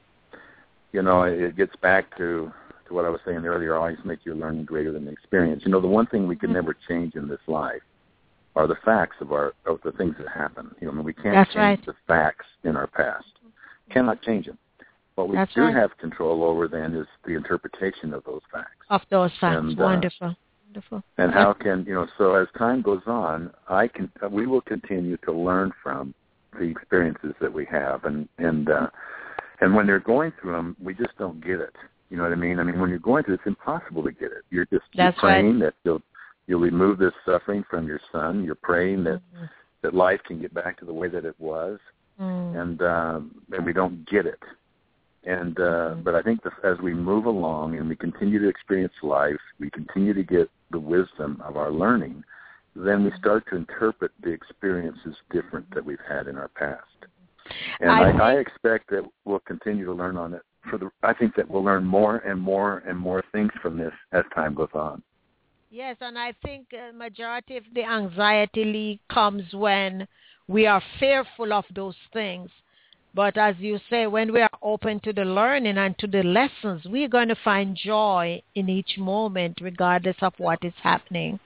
you know, it gets back to, to what I was saying earlier, always make your learning greater than the experience. You know, the one thing we can mm-hmm. never change in this life are the facts of our, of the things that happen. You know, I mean, we can't That's change right. the facts in our past. Cannot change them. What we That's do right. have control over then is the interpretation of those facts. Of those facts. And, uh, Wonderful. Wonderful. And how can, you know, so as time goes on, I can, we will continue to learn from the experiences that we have. And, and, uh, and when they're going through them, we just don't get it. You know what I mean? I mean, when you're going through it, it's impossible to get it. You're just you're That's praying right. that you'll, you'll remove this suffering from your son. You're praying that, mm-hmm. that life can get back to the way that it was. Mm. And um, and we don't get it. And uh, mm-hmm. But I think that as we move along and we continue to experience life, we continue to get the wisdom of our learning, then we start to interpret the experiences different that we've had in our past. And I, I, I expect that we'll continue to learn on it. For the, I think that we'll learn more and more and more things from this as time goes on. Yes, and I think a majority of the anxiety Lee, comes when we are fearful of those things. But as you say, when we are open to the learning and to the lessons, we're going to find joy in each moment, regardless of what is happening.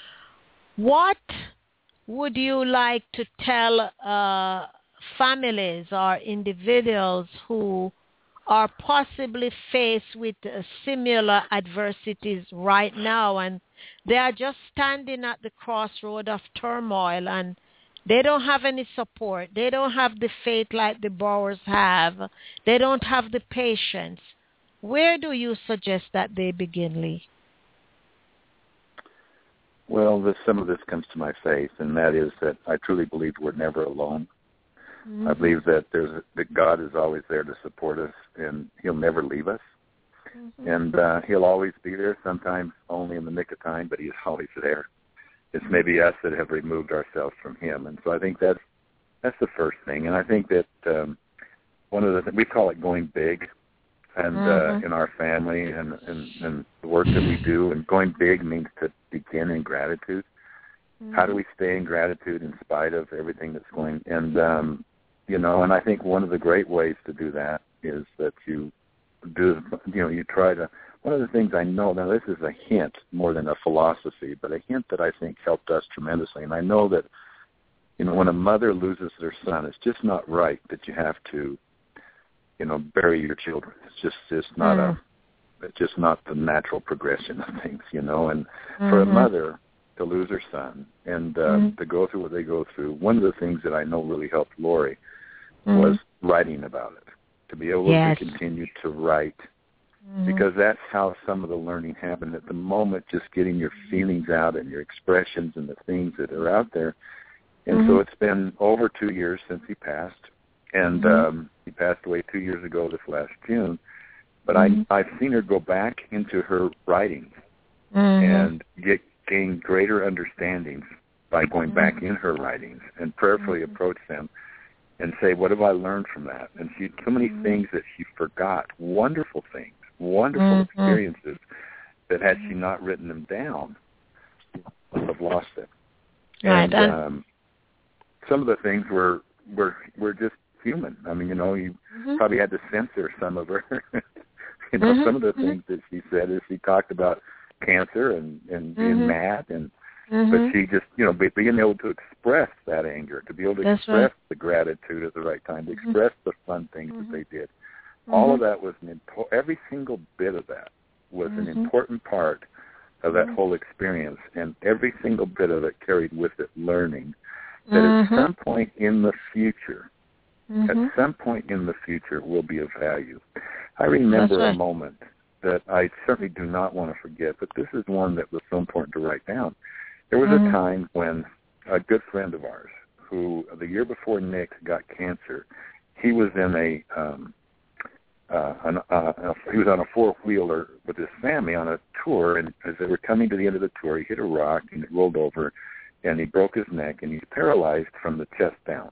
What would you like to tell uh, families or individuals who are possibly faced with uh, similar adversities right now, and they are just standing at the crossroad of turmoil, and they don't have any support. They don't have the faith like the Bowers have. They don't have the patience. Where do you suggest that they begin, Lee? Well, this, some of this comes to my faith, and that is that I truly believe we're never alone. Mm-hmm. I believe that there's that God is always there to support us, and He'll never leave us. Mm-hmm. And uh, He'll always be there, sometimes only in the nick of time, but He's always there. It's maybe us that have removed ourselves from Him. And so I think that's that's the first thing. And I think that um, one of the things, we call it going big, and mm-hmm. uh, in our family and, and, and the work that we do. And going big means to begin in gratitude. Mm-hmm. How do we stay in gratitude in spite of everything that's going? And um, you know, and I think one of the great ways to do that is that you do, you know, you try to one of the things I know, now this is a hint more than a philosophy, but a hint that I think helped us tremendously. And I know that, you know, when a mother loses their son, it's just not right that you have to, you know, bury your children. It's just, it's not mm. a, it's just not the natural progression of things, you know. And mm-hmm. for a mother to lose her son and uh, mm-hmm. to go through what they go through, one of the things that I know really helped Lori mm-hmm. was writing about it, to be able yes. to continue to write, mm-hmm. because that's how some of the learning happened. At the moment, just getting your feelings out and your expressions and the things that are out there. And mm-hmm. so it's been over two years since he passed, and mm-hmm. um, he passed away two years ago this last June. But mm-hmm. I, I've seen her go back into her writing mm-hmm. and get gain greater understandings by going mm-hmm. back in her writings and prayerfully mm-hmm. approach them and say, what have I learned from that? And she had so many mm-hmm. things that she forgot, wonderful things, wonderful mm-hmm. experiences that had she not written them down, would have lost them. Right. And um, some of the things were, were, were just human. I mean, you know, you mm-hmm. probably had to censor some of her. you know, mm-hmm. some of the things that she said as she talked about cancer and, and mm-hmm. being mad, and mm-hmm. but she just, you know, being able to express that anger, to be able to That's express right. the gratitude at the right time, to mm-hmm. express the fun things mm-hmm. that they did. Mm-hmm. All of that was an impo- every single bit of that was mm-hmm. an important part of that mm-hmm. whole experience, and every single bit of it carried with it learning that mm-hmm. at some point in the future, mm-hmm. at some point in the future will be of value. I remember right. a moment that I certainly do not want to forget, but this is one that was so important to write down. There was mm-hmm. a time when a good friend of ours, who the year before Nick got cancer, he was in a, um, uh, an, uh, he was on a four-wheeler with his family on a tour, and as they were coming to the end of the tour, he hit a rock and it rolled over, and he broke his neck, and he's paralyzed from the chest down.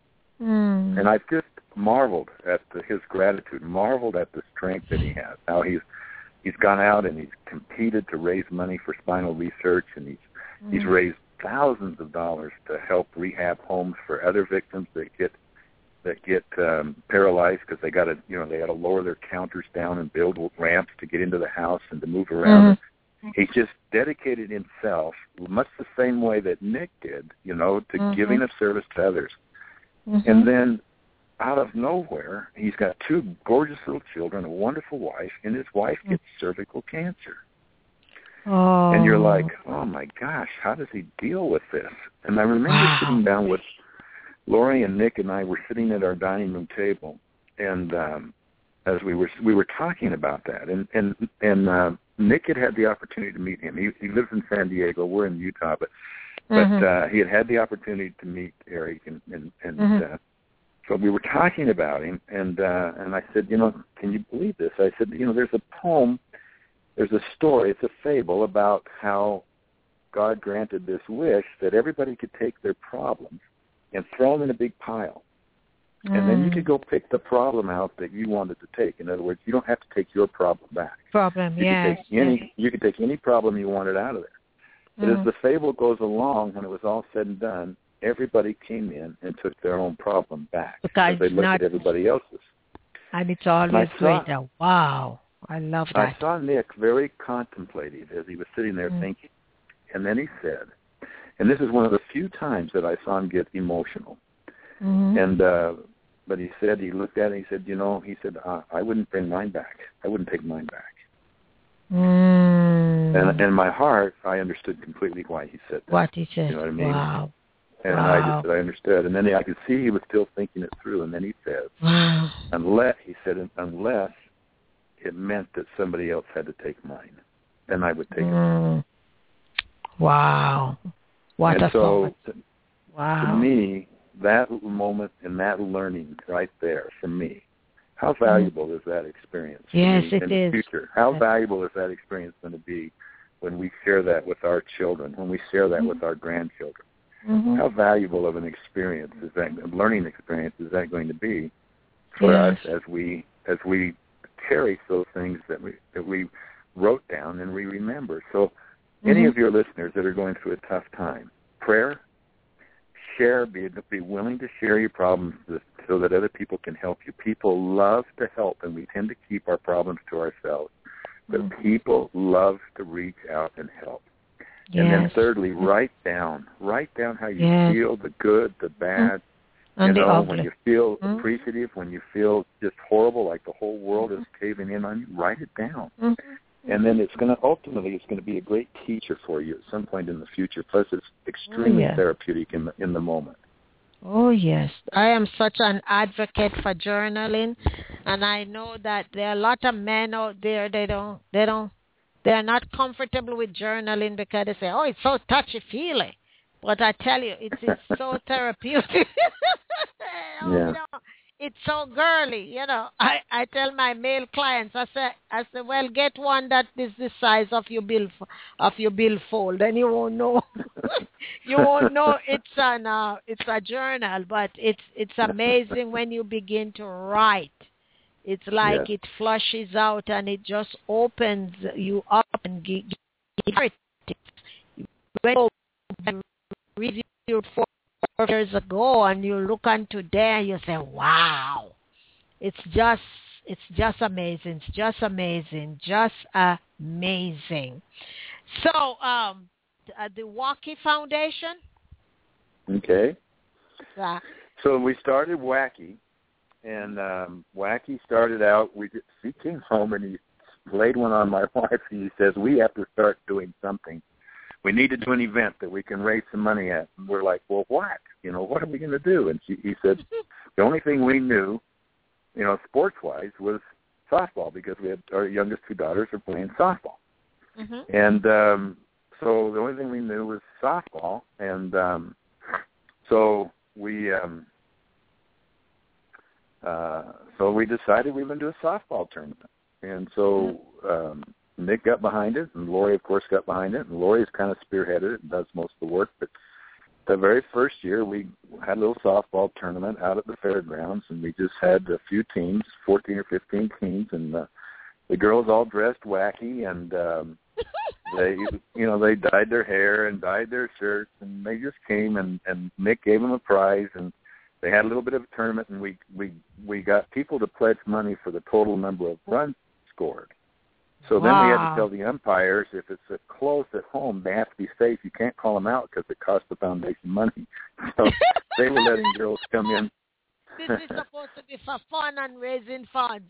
Mm. And I just marveled at the, his gratitude, marveled at the strength that he has, how he's he's gone out and he's competed to raise money for spinal research, and he's mm. he's raised thousands of dollars to help rehab homes for other victims that get that get um, paralyzed because they got to you know they got to lower their counters down and build ramps to get into the house and to move around. Mm-hmm. He just dedicated himself much the same way that Nick did, you know, to mm-hmm. giving of service to others. Mm-hmm. And then out of nowhere, he's got two gorgeous little children, a wonderful wife, and his wife gets cervical cancer. Oh. And you're like, oh, my gosh, how does he deal with this? And I remember wow. sitting down with Lori and Nick, and I were sitting at our dining room table, and um, as we were we were talking about that, and and and uh, Nick had had the opportunity to meet him. He, he lives in San Diego. We're in Utah, but but mm-hmm. uh, he had had the opportunity to meet Eric, and and, and mm-hmm. uh, so we were talking about him, and uh, and I said, you know, can you believe this? I said, you know, there's a poem, there's a story, it's a fable about how God granted this wish that everybody could take their problems and throw them in a big pile. Mm. And then you could go pick the problem out that you wanted to take. In other words, you don't have to take your problem back. Problem, you yes. Could take any, yes. You could take any problem you wanted out of there. But mm. as the fable goes along, when it was all said and done, everybody came in and took their own problem back. Because they looked not, at everybody else's. And it's always and great. Saw, wow, I love that. I saw Nick very contemplative as he was sitting there mm. thinking. And then he said, and this is one of the few times that I saw him get emotional. Mm-hmm. And uh, but he said, he looked at it and he said, you know, he said, uh, I wouldn't bring mine back. I wouldn't take mine back. Mm. And in my heart, I understood completely why he said that. What he said. You know what I mean? Wow. And wow. I just said, I understood. And then I could see he was still thinking it through. And then he said, wow. unless, he said, unless it meant that somebody else had to take mine, then I would take mm. it. Wow. What and a so, to, wow. to me, that moment and that learning right there, for me, how valuable mm. is that experience for yes, me it in is. the future? How yes. valuable is that experience going to be when we share that with our children, when we share that mm-hmm. with our grandchildren? Mm-hmm. How valuable of an experience is that, a learning experience is that going to be for yes. us as we as we cherish those things that we that we wrote down and we remember? So mm-hmm. any of your listeners that are going through a tough time, prayer, share, be, be willing to share your problems so that other people can help you. People love to help, and we tend to keep our problems to ourselves. But mm-hmm. people love to reach out and help. Yes. And then thirdly, write down. Write down how you yes. feel, the good, the bad. Mm-hmm. And you the know, ugly. when you feel mm-hmm. appreciative, when you feel just horrible, like the whole world is caving in on you, write it down. Mm-hmm. And then it's going to, ultimately, it's going to be a great teacher for you at some point in the future. Plus, it's extremely oh, yeah. therapeutic in the, in the moment. Oh, yes. I am such an advocate for journaling, and I know that there are a lot of men out there, they don't, they don't, they're not comfortable with journaling because they say, oh, it's so touchy-feely. But I tell you, it's, it's so therapeutic. oh, yeah. you know, it's so girly, you know. I, I tell my male clients, I say, I say, well, get one that is the size of your bill of your billfold, and you won't know. you won't know it's an uh, it's a journal, but it's it's amazing when you begin to write. It's like yes. it flushes out and it just opens you up and gives you read you four years ago and you look on today and you say, wow, it's just, it's just amazing. It's just amazing. Just amazing. So, um, uh, the Wacky Foundation. Okay. Uh, so we started Wacky, and um, Wacky started out, we did, he came home and he laid one on my wife and he says, we have to start doing something. We need to do an event that we can raise some money at. And we're like, well, what? You know, what are we going to do? And she, he said, the only thing we knew, you know, sports-wise, was softball because we had our youngest two daughters are playing softball. mm-hmm. And um, so the only thing we knew was softball. And um, so we um, uh, so we decided we were going to do a softball tournament. And so um, Nick got behind it, and Lori, of course, got behind it. And Lori's kind of spearheaded it and does most of the work. But the very first year, we had a little softball tournament out at the fairgrounds, and we just had a few teams, fourteen or fifteen teams, and uh, the girls all dressed wacky, and um, they, you know, they dyed their hair and dyed their shirts, and they just came, and, and Nick gave them a prize, and they had a little bit of a tournament, and we we we got people to pledge money for the total number of runs scored. So wow. then we had to tell the umpires, if it's a close at home, they have to be safe. You can't call them out because it costs the foundation money. So they were letting girls come in. This is supposed to be for fun and raising funds.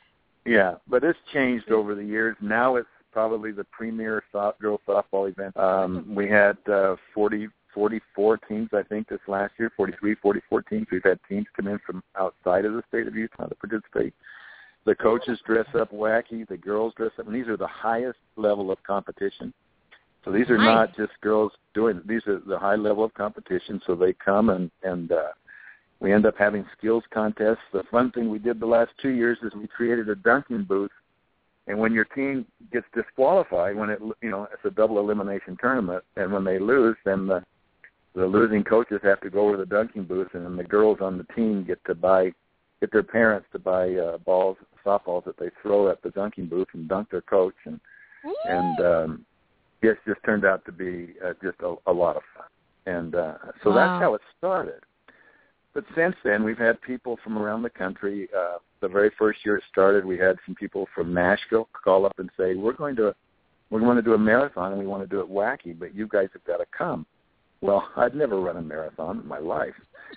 Yeah, but it's changed over the years. Now it's probably the premier soft girl softball event. Um, we had uh, forty, forty-four teams, I think, this last year, forty-three, forty-four teams. We've had teams come in from outside of the state of Utah to participate. The coaches dress up wacky. The girls dress up. And these are the highest level of competition. So these are nice. not just girls doing it. These are the high level of competition. So they come and, and uh, we end up having skills contests. The fun thing we did the last two years is we created a dunking booth. And when your team gets disqualified, when it, you know, it's a double elimination tournament, and when they lose, then the, the losing coaches have to go over to the dunking booth, and then the girls on the team get to buy, get their parents to buy uh, balls, softballs that they throw at the dunking booth and dunk their coach, and and um, it just turned out to be uh, just a, a lot of fun, and uh, so wow. that's how it started. But since then, we've had people from around the country. Uh, the very first year it started, we had some people from Nashville call up and say, "We're going to we're going to do a marathon, and we want to do it wacky, but you guys have got to come." Well, I'd never run a marathon in my life,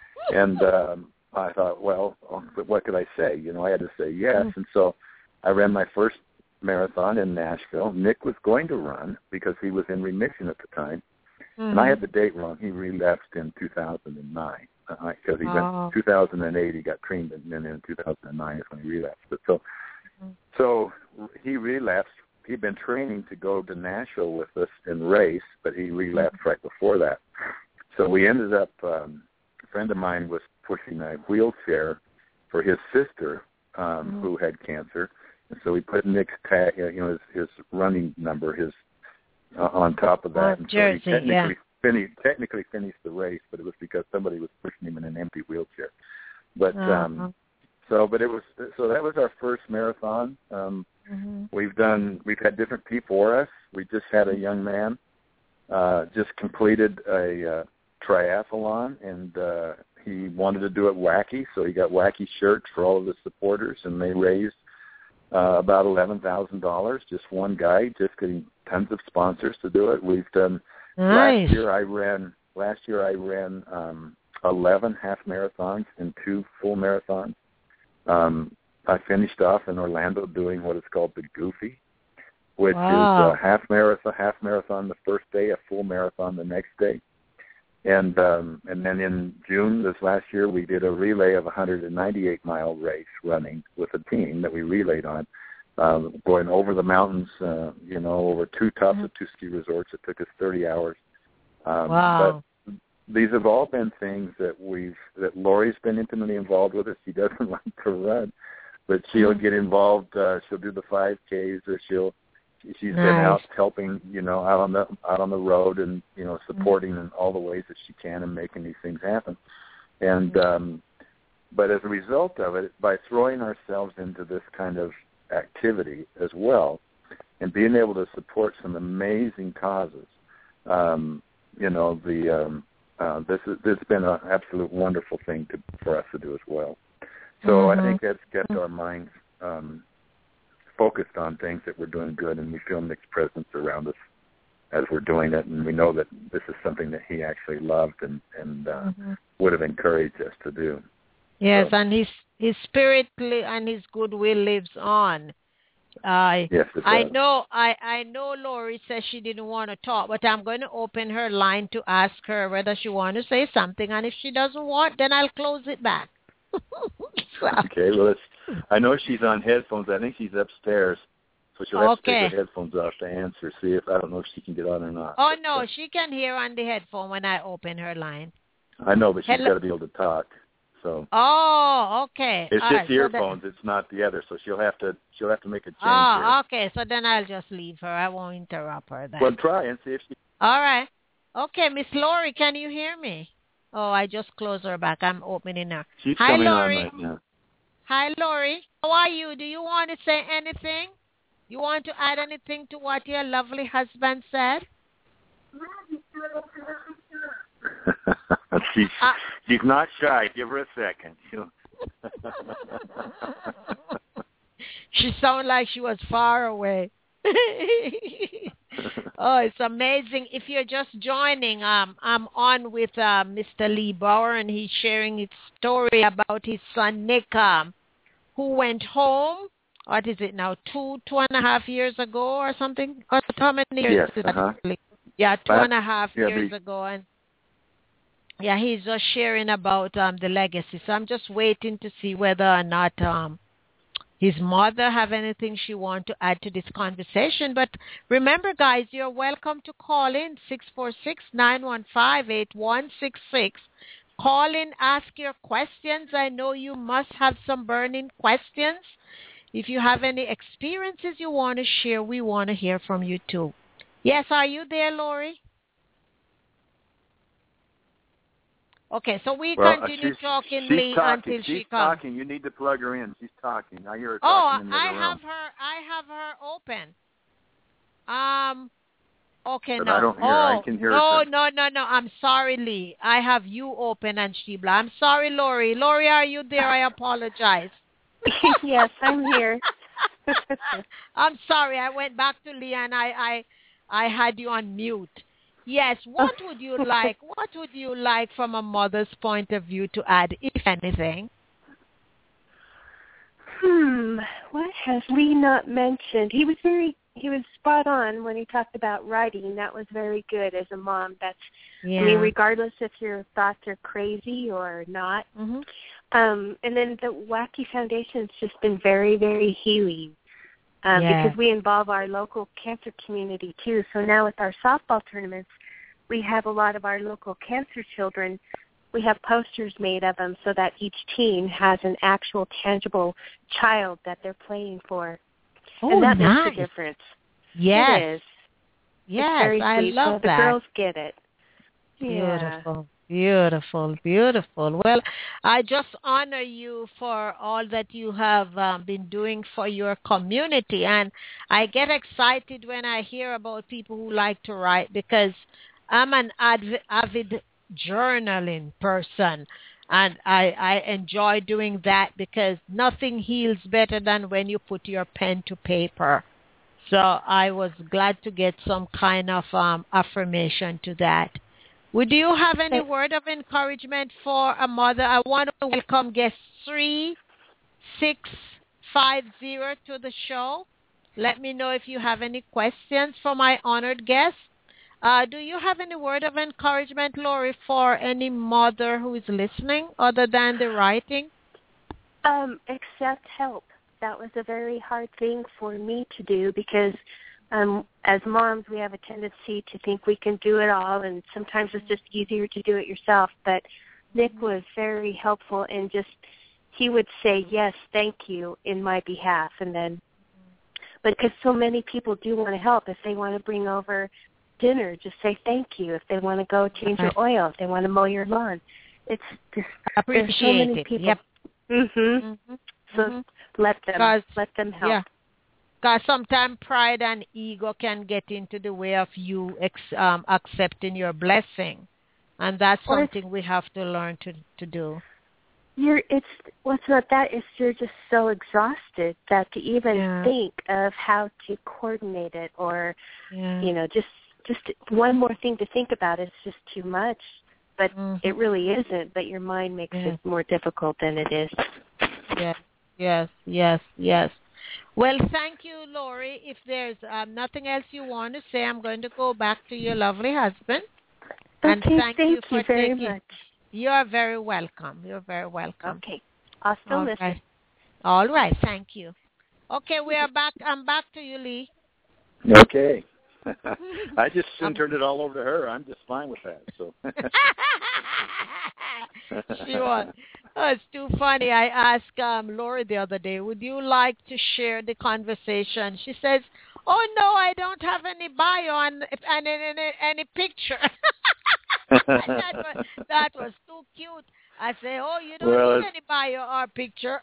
and um, I thought, well, what could I say? You know, I had to say yes. And so I ran my first marathon in Nashville. Nick was going to run because he was in remission at the time. Mm-hmm. And I had the date wrong. He relapsed in two thousand nine because uh, he oh. went two thousand eight, he got creamed, and then in two thousand nine is when he relapsed. But so, mm-hmm. so he relapsed. He'd been training to go to Nashville with us and race, but he relapsed right before that. So we ended up, um, a friend of mine was pushing a wheelchair for his sister um, mm-hmm. who had cancer, and so we put Nick's tag, you know, his, his running number, his uh, on top of that, oh, and jersey, so he technically yeah. finished technically finished the race, but it was because somebody was pushing him in an empty wheelchair. But uh-huh. um, so, but it was so that was our first marathon. Um, mm-hmm. We've done we've had different people for us. We just had a young man uh, just completed a uh, triathlon, and uh, he wanted to do it wacky, so he got wacky shirts for all of the supporters, and they raised uh, about eleven thousand dollars. Just one guy, just getting tons of sponsors to do it. We've done Nice. last year. I ran last year. I ran um, eleven half marathons and two full marathons. Um, I finished off in Orlando doing what is called the Goofy, which Wow. is a half marathon, half marathon the first day, a full marathon the next day. And um, and then in June this last year, we did a relay of a one hundred ninety-eight mile race running with a team that we relayed on, um, going over the mountains, uh, you know, over two tops Mhm. of two ski resorts. It took us thirty hours. Um, Wow. But these have all been things that we've that Lori's been intimately involved with us. She doesn't like to run, but she'll Mhm. get involved. Uh, she'll do the five Ks, or she'll she's been Nice. out helping, you know, out on the out on the road, and you know, supporting in all the ways that she can and making these things happen. And um, but as a result of it, by throwing ourselves into this kind of activity as well, and being able to support some amazing causes, um, you know, the um, uh, this is this has been an absolute wonderful thing to, for us to do as well. So Mhm. I think that's kept our minds um, focused on things that we're doing good, and we feel Nick's presence around us as we're doing it, and we know that this is something that he actually loved and, and uh, Mhm. would have encouraged us to do. Yes, So- and his his spirit li- and his goodwill lives on. I Yes, it I does. know I I know Lori says she didn't want to talk, but I'm going to open her line to ask her whether she want to say something, and if she doesn't want, then I'll close it back. So- Okay, well, it's, I know she's on headphones. I think she's upstairs, so she'll have to Okay. take her headphones off to answer. See if I don't know if she can get on or not. Oh But, no, uh, she can hear on the headphone when I open her line. I know, but she's Hello? got to be able to talk. So Oh, okay. it's All just right, the so that- earphones. It's not the other. So she'll have to she'll have to make a change Oh, here. okay. So then I'll just leave her. I won't interrupt her then. Well, try and see if she. All right. Okay, Miss Lori, can you hear me? Oh, I just closed her back. I'm opening her. She's Hi, coming Lori. on right now. Hi, Lori. How are you? Do you want to say anything? You want to add anything to what your lovely husband said? she's Uh, she's not shy. Give her a second. She'll... She sounded like she was far away. Oh, it's amazing. If you're just joining, um, I'm on with uh, Mister Lee Bauer, and he's sharing his story about his son, Nick, um, who went home, what is it now, two, two and a half years ago or something? Or how many years? Yes, is that? uh-huh. Yeah, two But- and a half yeah, years the- ago. And yeah, he's just sharing about um, the legacy. So I'm just waiting to see whether or not um, his mother have anything she want to add to this conversation. But remember, guys, you're welcome to call in six four six, nine one five, eight one six six. Call in, ask your questions. I know you must have some burning questions. If you have any experiences you want to share, we want to hear from you too. Yes, are you there, Lori? Okay, so we Well, uh, continue she's, talking, she's Lee, talking. until she's she comes. talking. You need to plug her in. She's talking. I hear her Oh, talking in the I other room. have her. I have her open. Um. Okay, But no. I don't hear her. Oh, I can hear no, her. no, no, no. I'm sorry, Lee. I have you open and Sheila. I'm sorry, Lori. Lori, are you there? I apologize. Yes, I'm here. I'm sorry. I went back to Lee and I, I, I had you on mute. Yes. What would you like? What would you like from a mother's point of view to add, if anything? Hmm. What has Lee not mentioned? He was very, he was spot on when he talked about writing. That was very good as a mom. That's, Yeah. I mean, regardless if your thoughts are crazy or not. Mm-hmm. Um, and then the Wacky Foundation's just been very, very healing. Um, Yeah. Because we involve our local cancer community too. So now with our softball tournaments, we have a lot of our local cancer children. We have posters made of them so that each team has an actual tangible child that they're playing for. Oh, and that nice. makes a difference. Yes. It is. Yes, it's very I sweet. love so that. The girls get it. Yeah. Beautiful, beautiful, beautiful. Well, I just honor you for all that you have um, been doing for your community. And I get excited when I hear about people who like to write because I'm an avid, avid journaling person. And I, I enjoy doing that because nothing heals better than when you put your pen to paper. So I was glad to get some kind of um, affirmation to that. Would you have any word of encouragement for a mother? I want to welcome guest three six five zero to the show. Let me know if you have any questions for my honored guest. Uh, do you have any word of encouragement, Lori, for any mother who is listening other than the writing? Um, accept help. That was a very hard thing for me to do because um, as moms, we have a tendency to think we can do it all, and sometimes it's just easier to do it yourself. But Nick was very helpful, and just he would say, yes, thank you, in my behalf. And then, but because so many people do want to help, if they want to bring over dinner, just say thank you. If they want to go change your oil, if they want to mow your lawn, it's just appreciate there's so many it. people. Yep. Mhm. Mm-hmm. So mm-hmm. let them let them help. Yeah. Because sometimes pride and ego can get into the way of you ex, um, accepting your blessing, and that's or something we have to learn to to do. You're it's what's not that is you're just so exhausted that to even yeah. think of how to coordinate it, or yeah. you know, just just one more thing to think about is just too much. But mm-hmm. it really isn't. But your mind makes yeah. it more difficult than it is. Yes, yes, yes, yes. Well, thank you, Lori. If there's um, nothing else you want to say, I'm going to go back to your lovely husband. And okay, thank, thank you for you very taking, much. You are very welcome. You're very welcome. Okay, I'll still All listen. Right. All right, thank you. Okay, we are back. I'm back to you, Lee. Okay. I just soon turned it all over to her. I'm just fine with that. So. Sure. Oh, it's too funny. I asked um, Lori the other day, would you like to share the conversation? She says, oh, no, I don't have any bio and, and any, any picture. that, was, that was too cute. I say, oh, you don't well, need any bio or picture.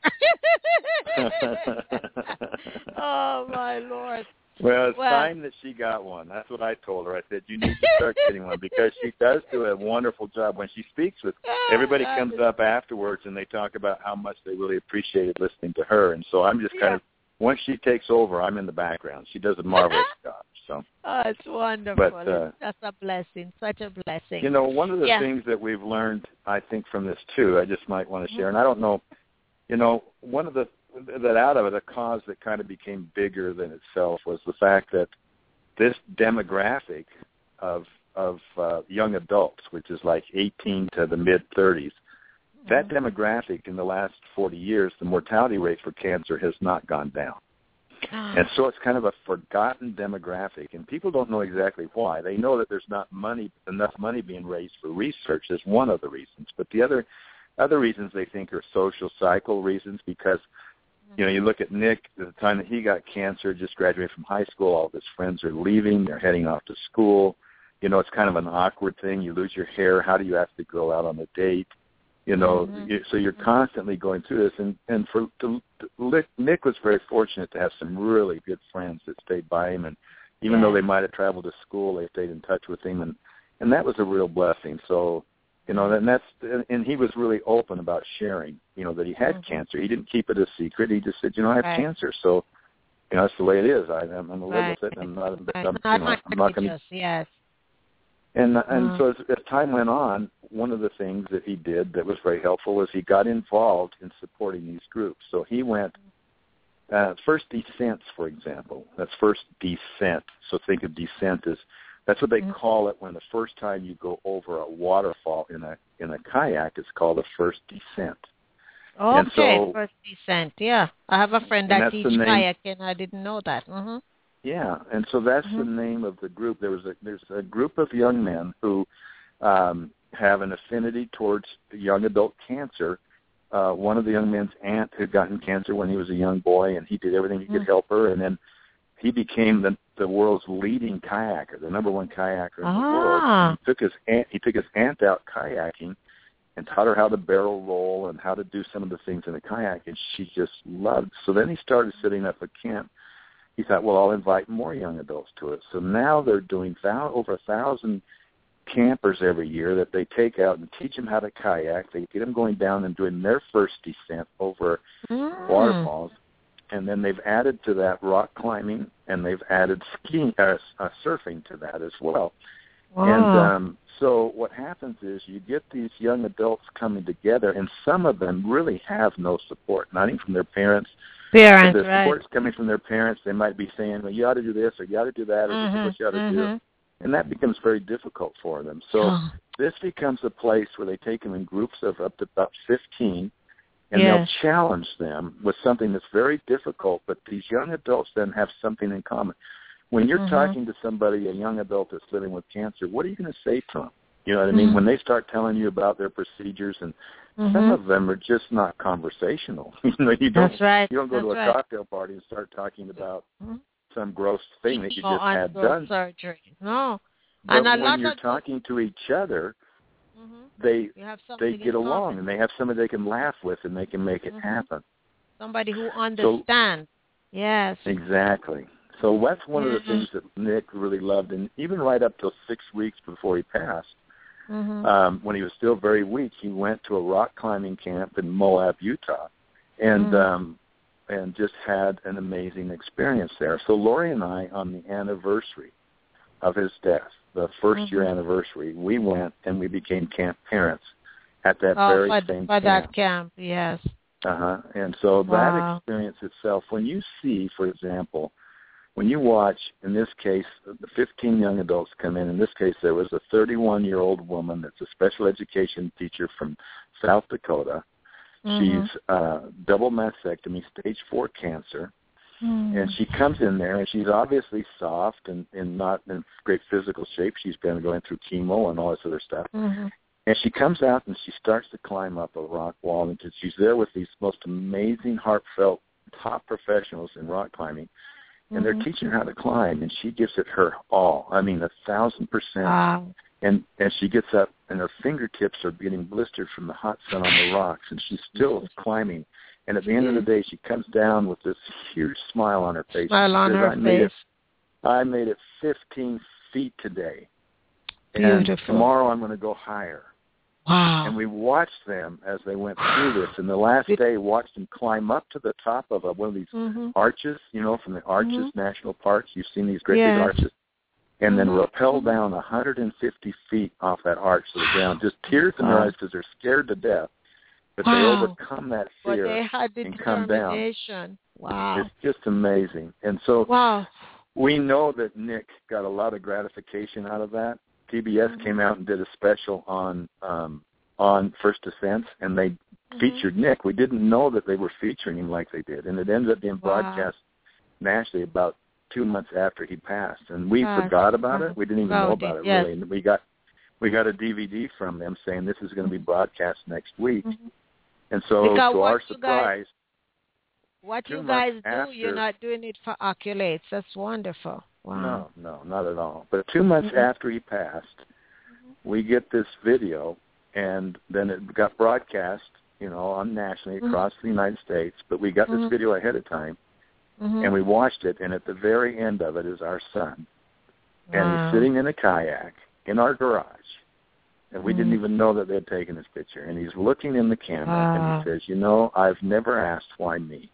Oh, my Lord. Well, it's well, time that she got one. That's what I told her. I said, you need to start getting one because she does do a wonderful job. When she speaks with, everybody comes up afterwards and they talk about how much they really appreciated listening to her. And so I'm just kind yeah. of, once she takes over, I'm in the background. She does a marvelous job. So. Oh, it's wonderful. But, uh, That's a blessing, such a blessing. You know, one of the yeah. things that we've learned, I think, from this, too, I just might want to share, and I don't know, you know, one of the, that out of it, a cause that kind of became bigger than itself was the fact that this demographic of of uh, young adults, which is like eighteen to the mid-thirties, mm-hmm. that demographic in the last forty years, the mortality rate for cancer has not gone down. And so it's kind of a forgotten demographic, and people don't know exactly why. They know that there's not money, enough money being raised for research is one of the reasons. But the other other reasons they think are social cycle reasons because, you know, you look at Nick, at the time that he got cancer, just graduated from high school, all of his friends are leaving, they're heading off to school. You know, it's kind of an awkward thing. You lose your hair. How do you actually go out on a date? You know, mm-hmm. you, so you're constantly going through this. And, and for to, to, Nick was very fortunate to have some really good friends that stayed by him. And even yeah. though they might have traveled to school, they stayed in touch with him. And, and that was a real blessing. So, you know, and that's and he was really open about sharing, you know, that he had mm-hmm. cancer. He didn't keep it a secret. He just said, you know, I have right. cancer. So, you know, that's the way it is. I, I'm going to live right. with it. And I'm not, right. I'm, you know, I'm not going to. Yes. And and uh, so as, as time went on, one of the things that he did that was very helpful was he got involved in supporting these groups. So he went, uh, First Descents, for example. That's First Descent. So think of descent as, that's what they mm-hmm. call it when the first time you go over a waterfall in a in a kayak. It's called a first descent. Okay, and so, first descent. Yeah, I have a friend that teaches kayaking. I didn't know that. Mm-hmm. Yeah, and so that's mm-hmm. the name of the group. There was a there's a group of young men who um, have an affinity towards young adult cancer. Uh, one of the young men's aunt had gotten cancer when he was a young boy, and he did everything he could mm-hmm. help her. And then he became the the world's leading kayaker, the number one kayaker in ah. the world. And he took his aunt he took his aunt out kayaking and taught her how to barrel roll and how to do some of the things in a kayak, and she just loved. So then he started setting up a camp. He thought, well, I'll invite more young adults to it. So now they're doing thou- over a thousand campers every year that they take out and teach them how to kayak. They get them going down and doing their first descent over mm. waterfalls. And then they've added to that rock climbing, and they've added skiing, uh, uh, surfing to that as well. Wow. And um, so what happens is you get these young adults coming together, and some of them really have no support, not even from their parents. Parents, the right. support's coming from their parents. They might be saying, well, you ought to do this, or you ought to do that, or mm-hmm. this is what you ought to mm-hmm. do. And that becomes very difficult for them. So oh. this becomes a place where they take them in groups of up to about fifteen, and yes. they'll challenge them with something that's very difficult, but these young adults then have something in common. When you're mm-hmm. talking to somebody, a young adult that's living with cancer, what are you going to say to them? You know what I mean? Mm-hmm. When they start telling you about their procedures, and mm-hmm. some of them are just not conversational. you know, you don't, that's right. You don't go that's to a right. cocktail party and start talking about mm-hmm. some gross thing that you just oh, had done. Surgery. No. But and a when lot you're of talking to each other, mm-hmm. they they they get along, and they have somebody they can laugh with, and they can make it mm-hmm. happen. Somebody who understands. So, yes. Exactly. So that's one mm-hmm. of the things that Nick really loved, and even right up till six weeks before he passed, mm-hmm. um, when he was still very weak, he went to a rock climbing camp in Moab, Utah, and mm-hmm. um, and just had an amazing experience there. So Lori and I, on the anniversary of his death, the first mm-hmm. year anniversary, we went and we became camp parents at that oh, very for, same for camp. that camp, yes. Uh-huh. And so wow. that experience itself, when you see, for example, when you watch, in this case, the fifteen young adults come in. In this case, there was a thirty-one-year-old woman that's a special education teacher from South Dakota. Mm-hmm. She's uh, double mastectomy, stage four cancer. Mm-hmm. And she comes in there, and she's obviously soft and, and not in great physical shape. She's been going through chemo and all this other stuff. Mm-hmm. And she comes out, and she starts to climb up a rock wall. And she's there with these most amazing, heartfelt, top professionals in rock climbing. And mm-hmm. they're teaching her how to climb, and she gives it her all. I mean, a thousand percent. Wow. And and she gets up, and her fingertips are getting blistered from the hot sun on the rocks, and she's still climbing. And at the end of the day, she comes down with this huge smile on her face. Smile on says, her I face. Made it, I made it fifteen feet today. Beautiful. And tomorrow I'm going to go higher. Wow. And we watched them as they went through this. And the last day, watched them climb up to the top of a, one of these mm-hmm. arches, you know, from the Arches mm-hmm. National Park. You've seen these great yes. big arches. And then mm-hmm. rappel down one hundred fifty feet off that arch to the ground. Just tears in their wow. eyes because they're scared to death. But wow. they overcome that fear but they had the and come down. determination. Wow. It's just amazing. And so wow. we know that Nick got a lot of gratification out of that. P B S mm-hmm. came out and did a special on um, on First Ascents, and they mm-hmm. featured Nick. We didn't know that they were featuring him like they did, and it ended up being wow. broadcast nationally about two months after he passed. And we Gosh. forgot about wow. it. We didn't even wow. know about it yes. really. And we got we got a D V D from them saying this is going to be broadcast next week. Mm-hmm. And so because to our you surprise, guys, what you months guys do, after, you're not doing it for accolades. That's wonderful. Wow. No, no, not at all. But two months mm-hmm. after he passed, mm-hmm. we get this video, and then it got broadcast, you know, on nationally across mm-hmm. the United States. But we got mm-hmm. this video ahead of time, mm-hmm. and we watched it. And at the very end of it is our son, wow. and he's sitting in a kayak in our garage, and we mm-hmm. didn't even know that they had taken this picture. And he's looking in the camera, wow. and he says, "You know, I've never asked why me.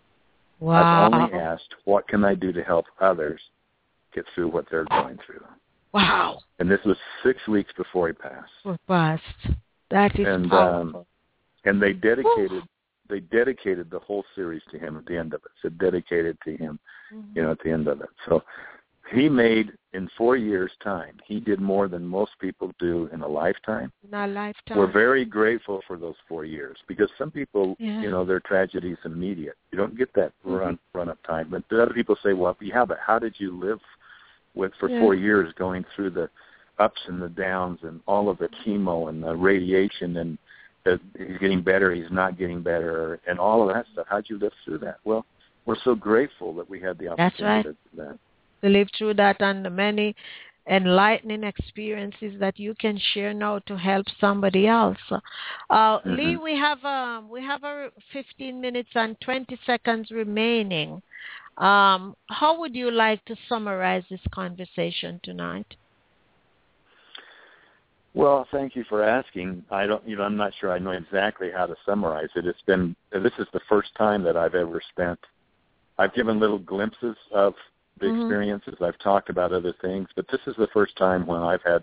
Wow. I've only asked what can I do to help others get through what they're going through." Wow. And this was six weeks before he passed. For passed. That is and, powerful. Um, and they dedicated Woo. they dedicated the whole series to him at the end of it. So dedicated to him, mm-hmm. you know, at the end of it. So he made, in four years' time, he did more than most people do in a lifetime. In a lifetime. We're very grateful for those four years because some people, yeah. you know, their tragedy is immediate. You don't get that mm-hmm. run run up time. But the other people say, well, yeah, but how did you live with for yeah. four years going through the ups and the downs and all of the chemo and the radiation and the, he's getting better, he's not getting better, and all of that stuff. How'd you live through that? Well, we're so grateful that we had the opportunity That's right. to do that. To live through that and the many enlightening experiences that you can share now to help somebody else. Uh, mm-hmm. Lee, we have um, we have a fifteen minutes and twenty seconds remaining. Um, how would you like to summarize this conversation tonight? Well, thank you for asking. I don't, you know, I'm not sure I know exactly how to summarize it. It's been, this is the first time that I've ever spent, I've given little glimpses of the mm-hmm. experiences. I've talked about other things, but this is the first time when I've had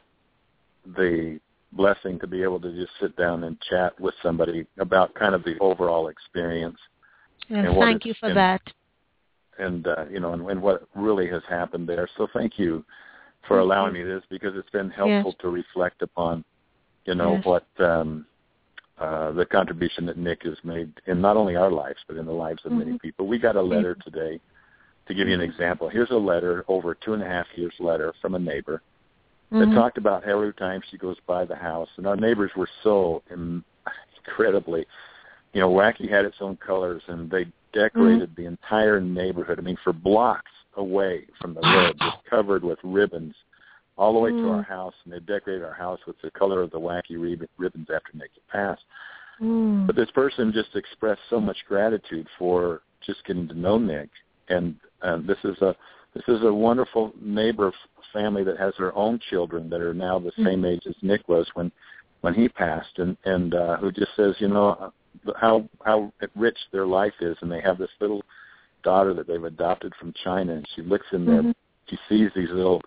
the blessing to be able to just sit down and chat with somebody about kind of the overall experience. And, and thank you for and, that. And, uh, you know, and, and what really has happened there. So thank you for allowing me this, because it's been helpful yes. to reflect upon, you know, yes. what um, uh, the contribution that Nick has made in not only our lives, but in the lives of mm-hmm. many people. We got a letter today, to give you an example. Here's a letter, over two and a half years letter from a neighbor mm-hmm. that talked about every time she goes by the house. And our neighbors were so incredibly, you know, Wacky had its own colors, and they decorated mm-hmm. the entire neighborhood. I mean, for blocks away from the road, just covered with ribbons all the way mm. to our house, and they decorated our house with the color of the Wacky rib- ribbons after Nick had passed. Mm. But this person just expressed so much gratitude for just getting to know Nick, and uh, this is a this is a wonderful neighbor family that has their own children that are now the mm. same age as Nick was when when he passed, and and uh, who just says, you know, how how rich their life is, and they have this little daughter that they've adopted from China, and she looks in there, mm-hmm. she sees these little,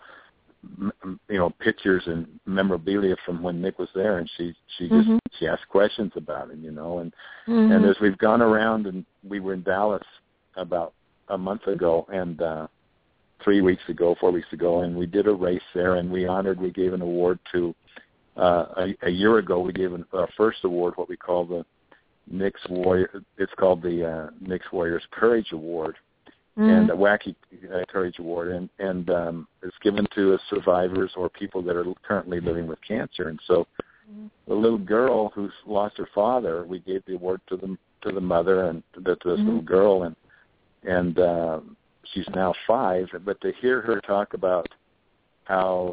you know, pictures and memorabilia from when Nick was there, and she she just mm-hmm. she asks questions about him, you know, and mm-hmm. and as we've gone around, and we were in Dallas about a month ago, and uh, three weeks ago, four weeks ago, and we did a race there, and we honored, we gave an award to uh, a, a year ago, we gave an, our first award, what we call the Nick's Warrior. It's called the uh, Nick's Warriors Courage Award, mm. and a Wacky uh, Courage Award, and and um, it's given to survivors or people that are currently living with cancer. And so, mm. the little girl who's lost her father, we gave the award to the to the mother and to this mm. little girl, and and uh, she's now five. But to hear her talk about how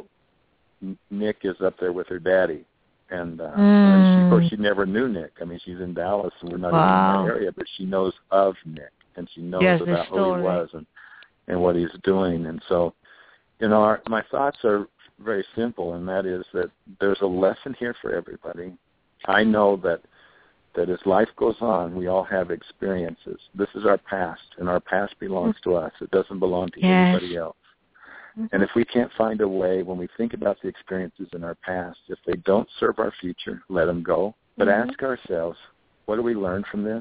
Nick is up there with her daddy. And, uh, mm. and she, of course, she never knew Nick. I mean, she's in Dallas, and we're not wow. even in that area, but she knows of Nick, and she knows yes, about who he was and, and what he's doing. And so, you know, our, my thoughts are very simple, and that is that there's a lesson here for everybody. I know that that as life goes on, we all have experiences. This is our past, and our past belongs mm. to us. It doesn't belong to yes. anybody else. And if we can't find a way, when we think about the experiences in our past, if they don't serve our future, let them go. But mm-hmm. ask ourselves, what do we learn from this?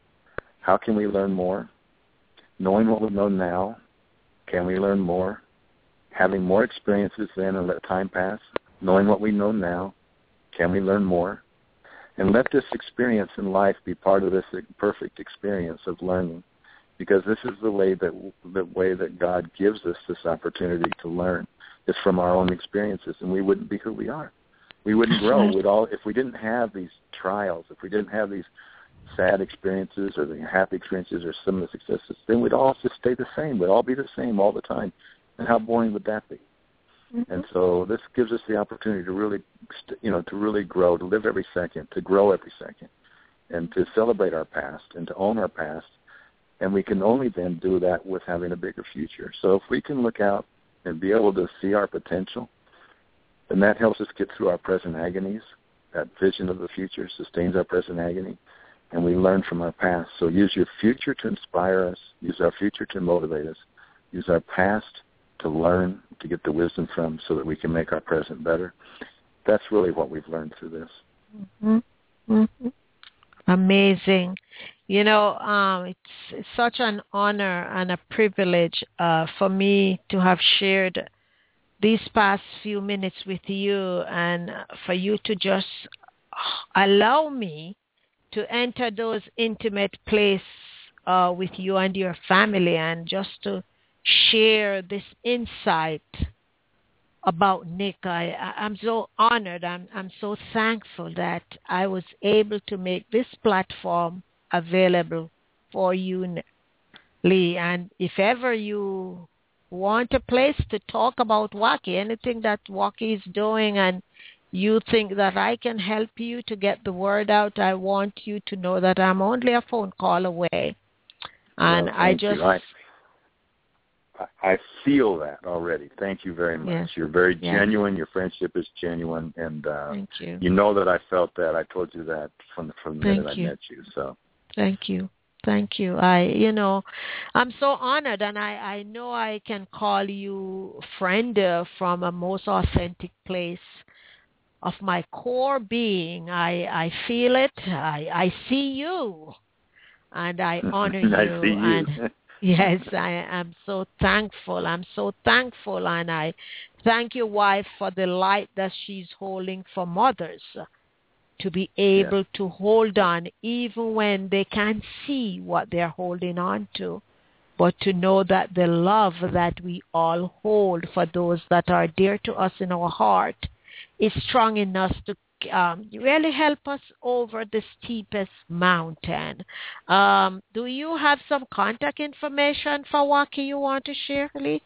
How can we learn more? Knowing what we know now, can we learn more? Having more experiences then and let time pass, knowing what we know now, can we learn more? And let this experience in life be part of this perfect experience of learning. Because this is the way that the way that God gives us this opportunity to learn is from our own experiences, and we wouldn't be who we are. We wouldn't grow. We'd all if we didn't have these trials, if we didn't have these sad experiences or the happy experiences or some of the successes, then we'd all just stay the same. We'd all be the same all the time, and how boring would that be? Mm-hmm. And so this gives us the opportunity to really, you know, to really grow, to live every second, to grow every second, and to celebrate our past and to own our past. And we can only then do that with having a bigger future. So if we can look out and be able to see our potential, then that helps us get through our present agonies. That vision of the future sustains our present agony, and we learn from our past. So use your future to inspire us. Use our future to motivate us. Use our past to learn, to get the wisdom from, so that we can make our present better. That's really what we've learned through this. Mm-hmm. Mm-hmm. Amazing. You know, um, it's, it's such an honor and a privilege uh, for me to have shared these past few minutes with you, and for you to just allow me to enter those intimate places uh, with you and your family, and just to share this insight about Nick. I, I'm so honored. I'm, I'm so thankful that I was able to make this platform available for you, Lee. And if ever you want a place to talk about Wacky, anything that Wacky is doing, and you think that I can help you to get the word out, I want you to know that I'm only a phone call away. And well, I just... I, I, I feel that already. Thank you very much. Yes. You're very yes. genuine. Your friendship is genuine, and uh, Thank you. You know that I felt that. I told you that from the from the Thank minute you. I met you. So thank you. Thank you. I, you know, I'm so honored, and I, I know I can call you friend uh, from a most authentic place of my core being. I, I feel it. I, I see you, and I honor you. I see you. And yes, I am so thankful. I'm so thankful, and I thank your wife for the light that she's holding for mothers, to be able yeah. to hold on even when they can't see what they're holding on to, but to know that the love that we all hold for those that are dear to us in our heart is strong enough to um, really help us over the steepest mountain. Um, do you have some contact information for Wacky you want to share, Lee?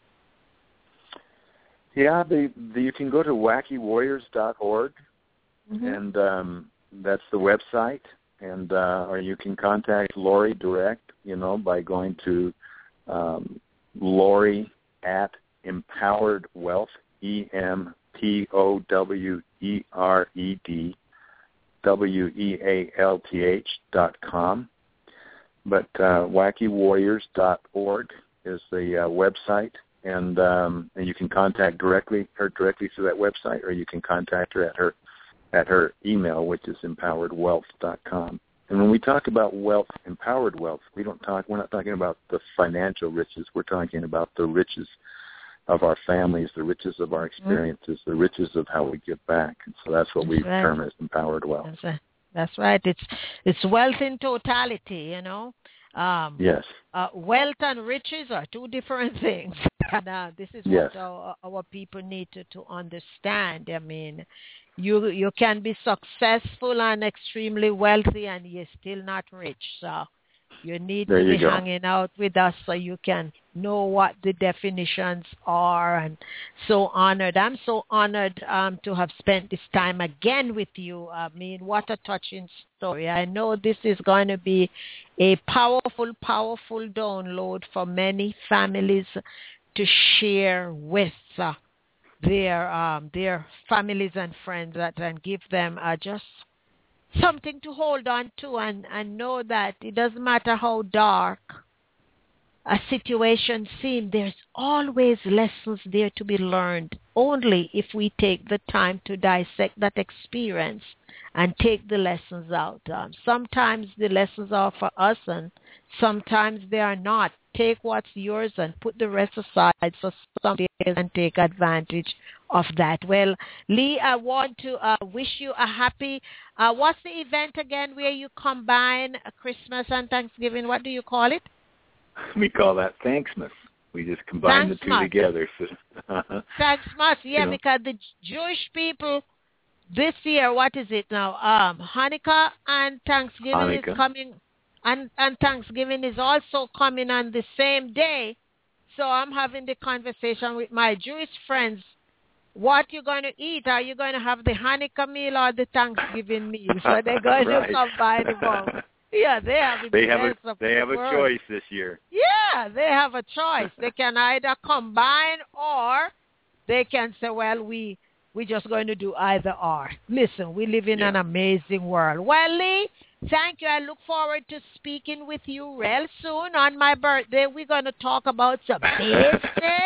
Yeah, the, the, you can go to wacky warriors dot org. Mm-hmm. And um, that's the website, and uh, or you can contact Lori direct, you know, by going to um, Lori at Empowered Wealth, E M P O W E R E D W E A L T H dot com. But uh, wacky warriors dot org is the uh, website, and um, and you can contact directly her directly through that website, or you can contact her at her at her email, which is empowered wealth dot com. And when we talk about wealth, empowered wealth, we don't talk, we're not talking about the financial riches. We're talking about the riches of our families, the riches of our experiences, mm-hmm. the riches of how we give back. And so that's what that's we right. term as empowered wealth. That's right. That's right. It's, it's wealth in totality, you know. Um, yes. Uh, wealth and riches are two different things. And uh, this is yes. what our, our people need to, to understand. I mean, you you can be successful and extremely wealthy, and you're still not rich. So you need there to you be go. hanging out with us so you can know what the definitions are. And so honored. I'm so honored um, to have spent this time again with you. I mean, what a touching story. I know this is going to be a powerful, powerful download for many families to share with uh, their um, their families and friends, that and give them uh, just something to hold on to, and, and know that it doesn't matter how dark a situation seems, there's always lessons there to be learned, only if we take the time to dissect that experience and take the lessons out. Um, sometimes the lessons are for us, and sometimes they are not. Take what's yours and put the rest aside so somebody else can take advantage of that. Well, Lee, I want to uh, wish you a happy, uh, what's the event again where you combine Christmas and Thanksgiving? What do you call it? We call that Thanksmas. We just combine Thanksmas. the two together. So, Thanksmas, yeah, you know. Because the Jewish people this year, what is it now? Um, Hanukkah and Thanksgiving Hanukkah. is coming. And, and Thanksgiving is also coming on the same day. So I'm having the conversation with my Jewish friends. What you going to eat? Are you going to have the Hanukkah meal or the Thanksgiving meal? So they're going right. to combine them both. Yeah, they have the They have best a of they the have a world. choice this year. Yeah, they have a choice. They can either combine, or they can say, well, we we're just going to do either or. Listen, we live in yeah. an amazing world. Well, Lee, thank you. I look forward to speaking with you real soon on my birthday. We're going to talk about some business.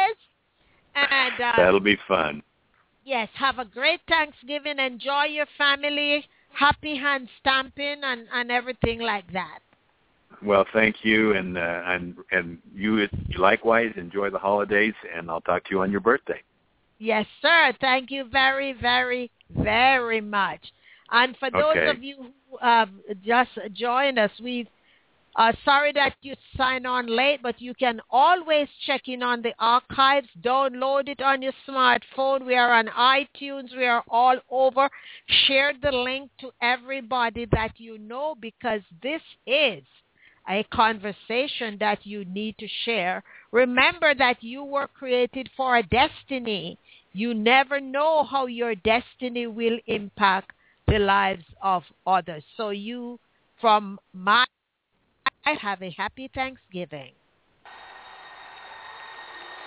And uh, that'll be fun. Yes, have a great Thanksgiving. Enjoy your family. Happy hand stamping and, and everything like that. Well, thank you, and uh, and and you likewise. Enjoy the holidays, and I'll talk to you on your birthday. Yes, sir. Thank you very, very, very much. And for those okay. of you who uh, just joined us, we are sorry that you signed on late, but you can always check in on the archives, download it on your smartphone. We are on iTunes. We are all over. Share the link to everybody that you know, because this is a conversation that you need to share. Remember that you were created for a destiny. You never know how your destiny will impact the lives of others. So you, from my, I have a happy Thanksgiving.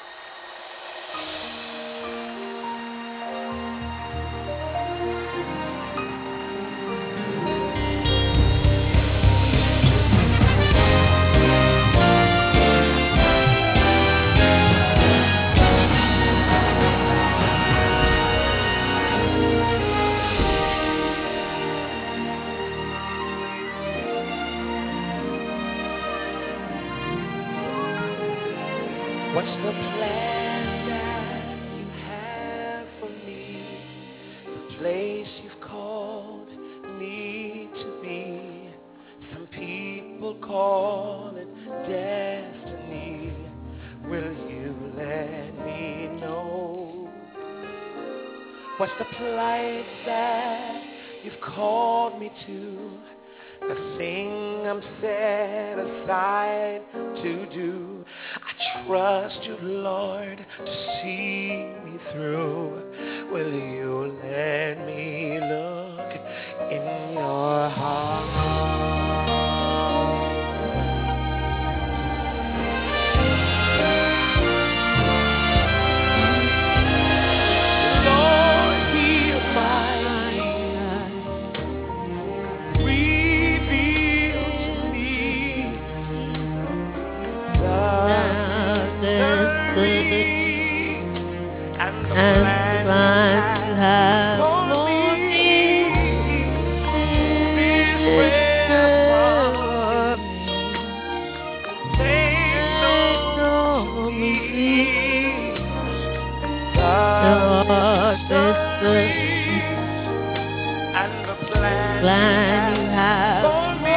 What's the plan that you have for me? The place you've called me to be. Some people call it destiny. Will you let me know? What's the plight that you've called me to? The thing I'm set aside to do. I trust you, Lord, to see me through. Will you let me look in your heart? Lord, hear my and the plan you have for me is where from make known to me the and the plan you have for me.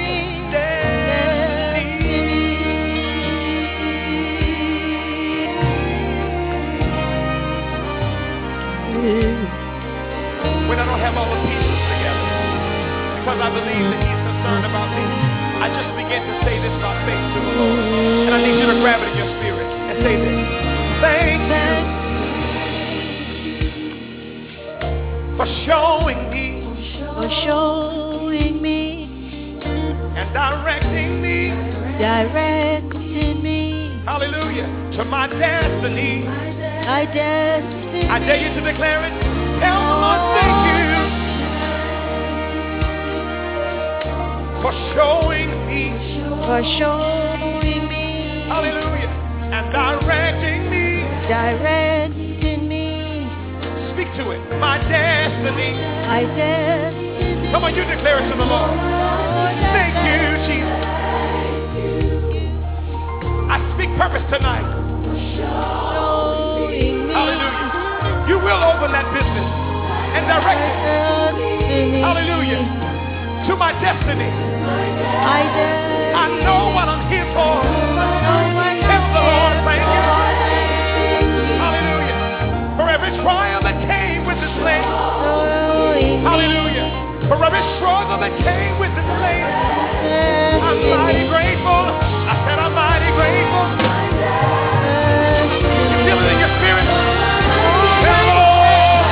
When I don't have all the pieces together, because I believe that he's concerned about me, I just begin to say this by faith to the Lord. And I need you to grab it in your spirit and say this. Thank you for showing me, for showing me, and directing me, directing me, hallelujah, to my destiny. My destiny. I dare you to declare it. Tell the Lord, thank you for showing me, for showing me, hallelujah, and directing me, directing me. Speak to it. My destiny. My destiny. Come on, you declare it to the Lord. Thank you, Jesus. I speak purpose tonight. Showing me. Hallelujah. You will open that business and direct it. Hallelujah. To my destiny. My destiny. I know what I'm here for. Tell the Lord, thank you. Hallelujah. For every trial that came with this land. Hallelujah. For every struggle that came with this land. I'm mighty grateful. I said I'm mighty grateful. You feel it in your spirit? Tell the Lord.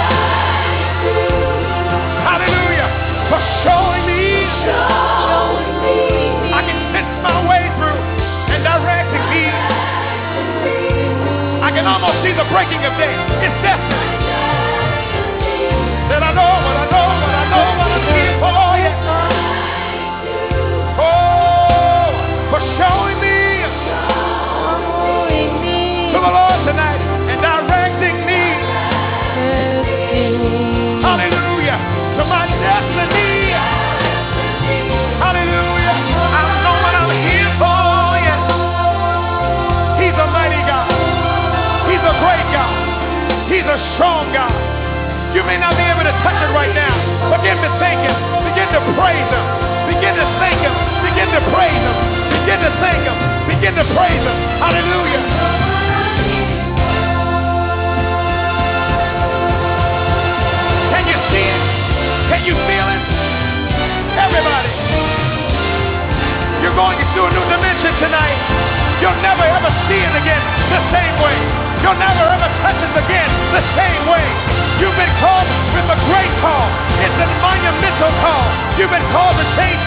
Hallelujah. For showing me. I can sense my way through and directing me. I can almost see the breaking of day. It's destiny. That I know what I know what I know what I'm here for. Yes. Oh, for showing me to the Lord tonight and directing me. Hallelujah. To my destiny. Hallelujah. I know what I'm here for. Yes. He's a mighty God. He's a great God. He's a strong God. You may not be able to touch it right now. Begin to thank him. Begin to praise him. Begin to thank him. Begin to praise him. Begin to thank him. Begin to praise him. Hallelujah. Can you see it? Can you feel it? Everybody. You're going into a new dimension tonight. You'll never ever see it again the same way. You'll never ever touch it again the same way. You've been called with a great call. It's a monumental call. You've been called to change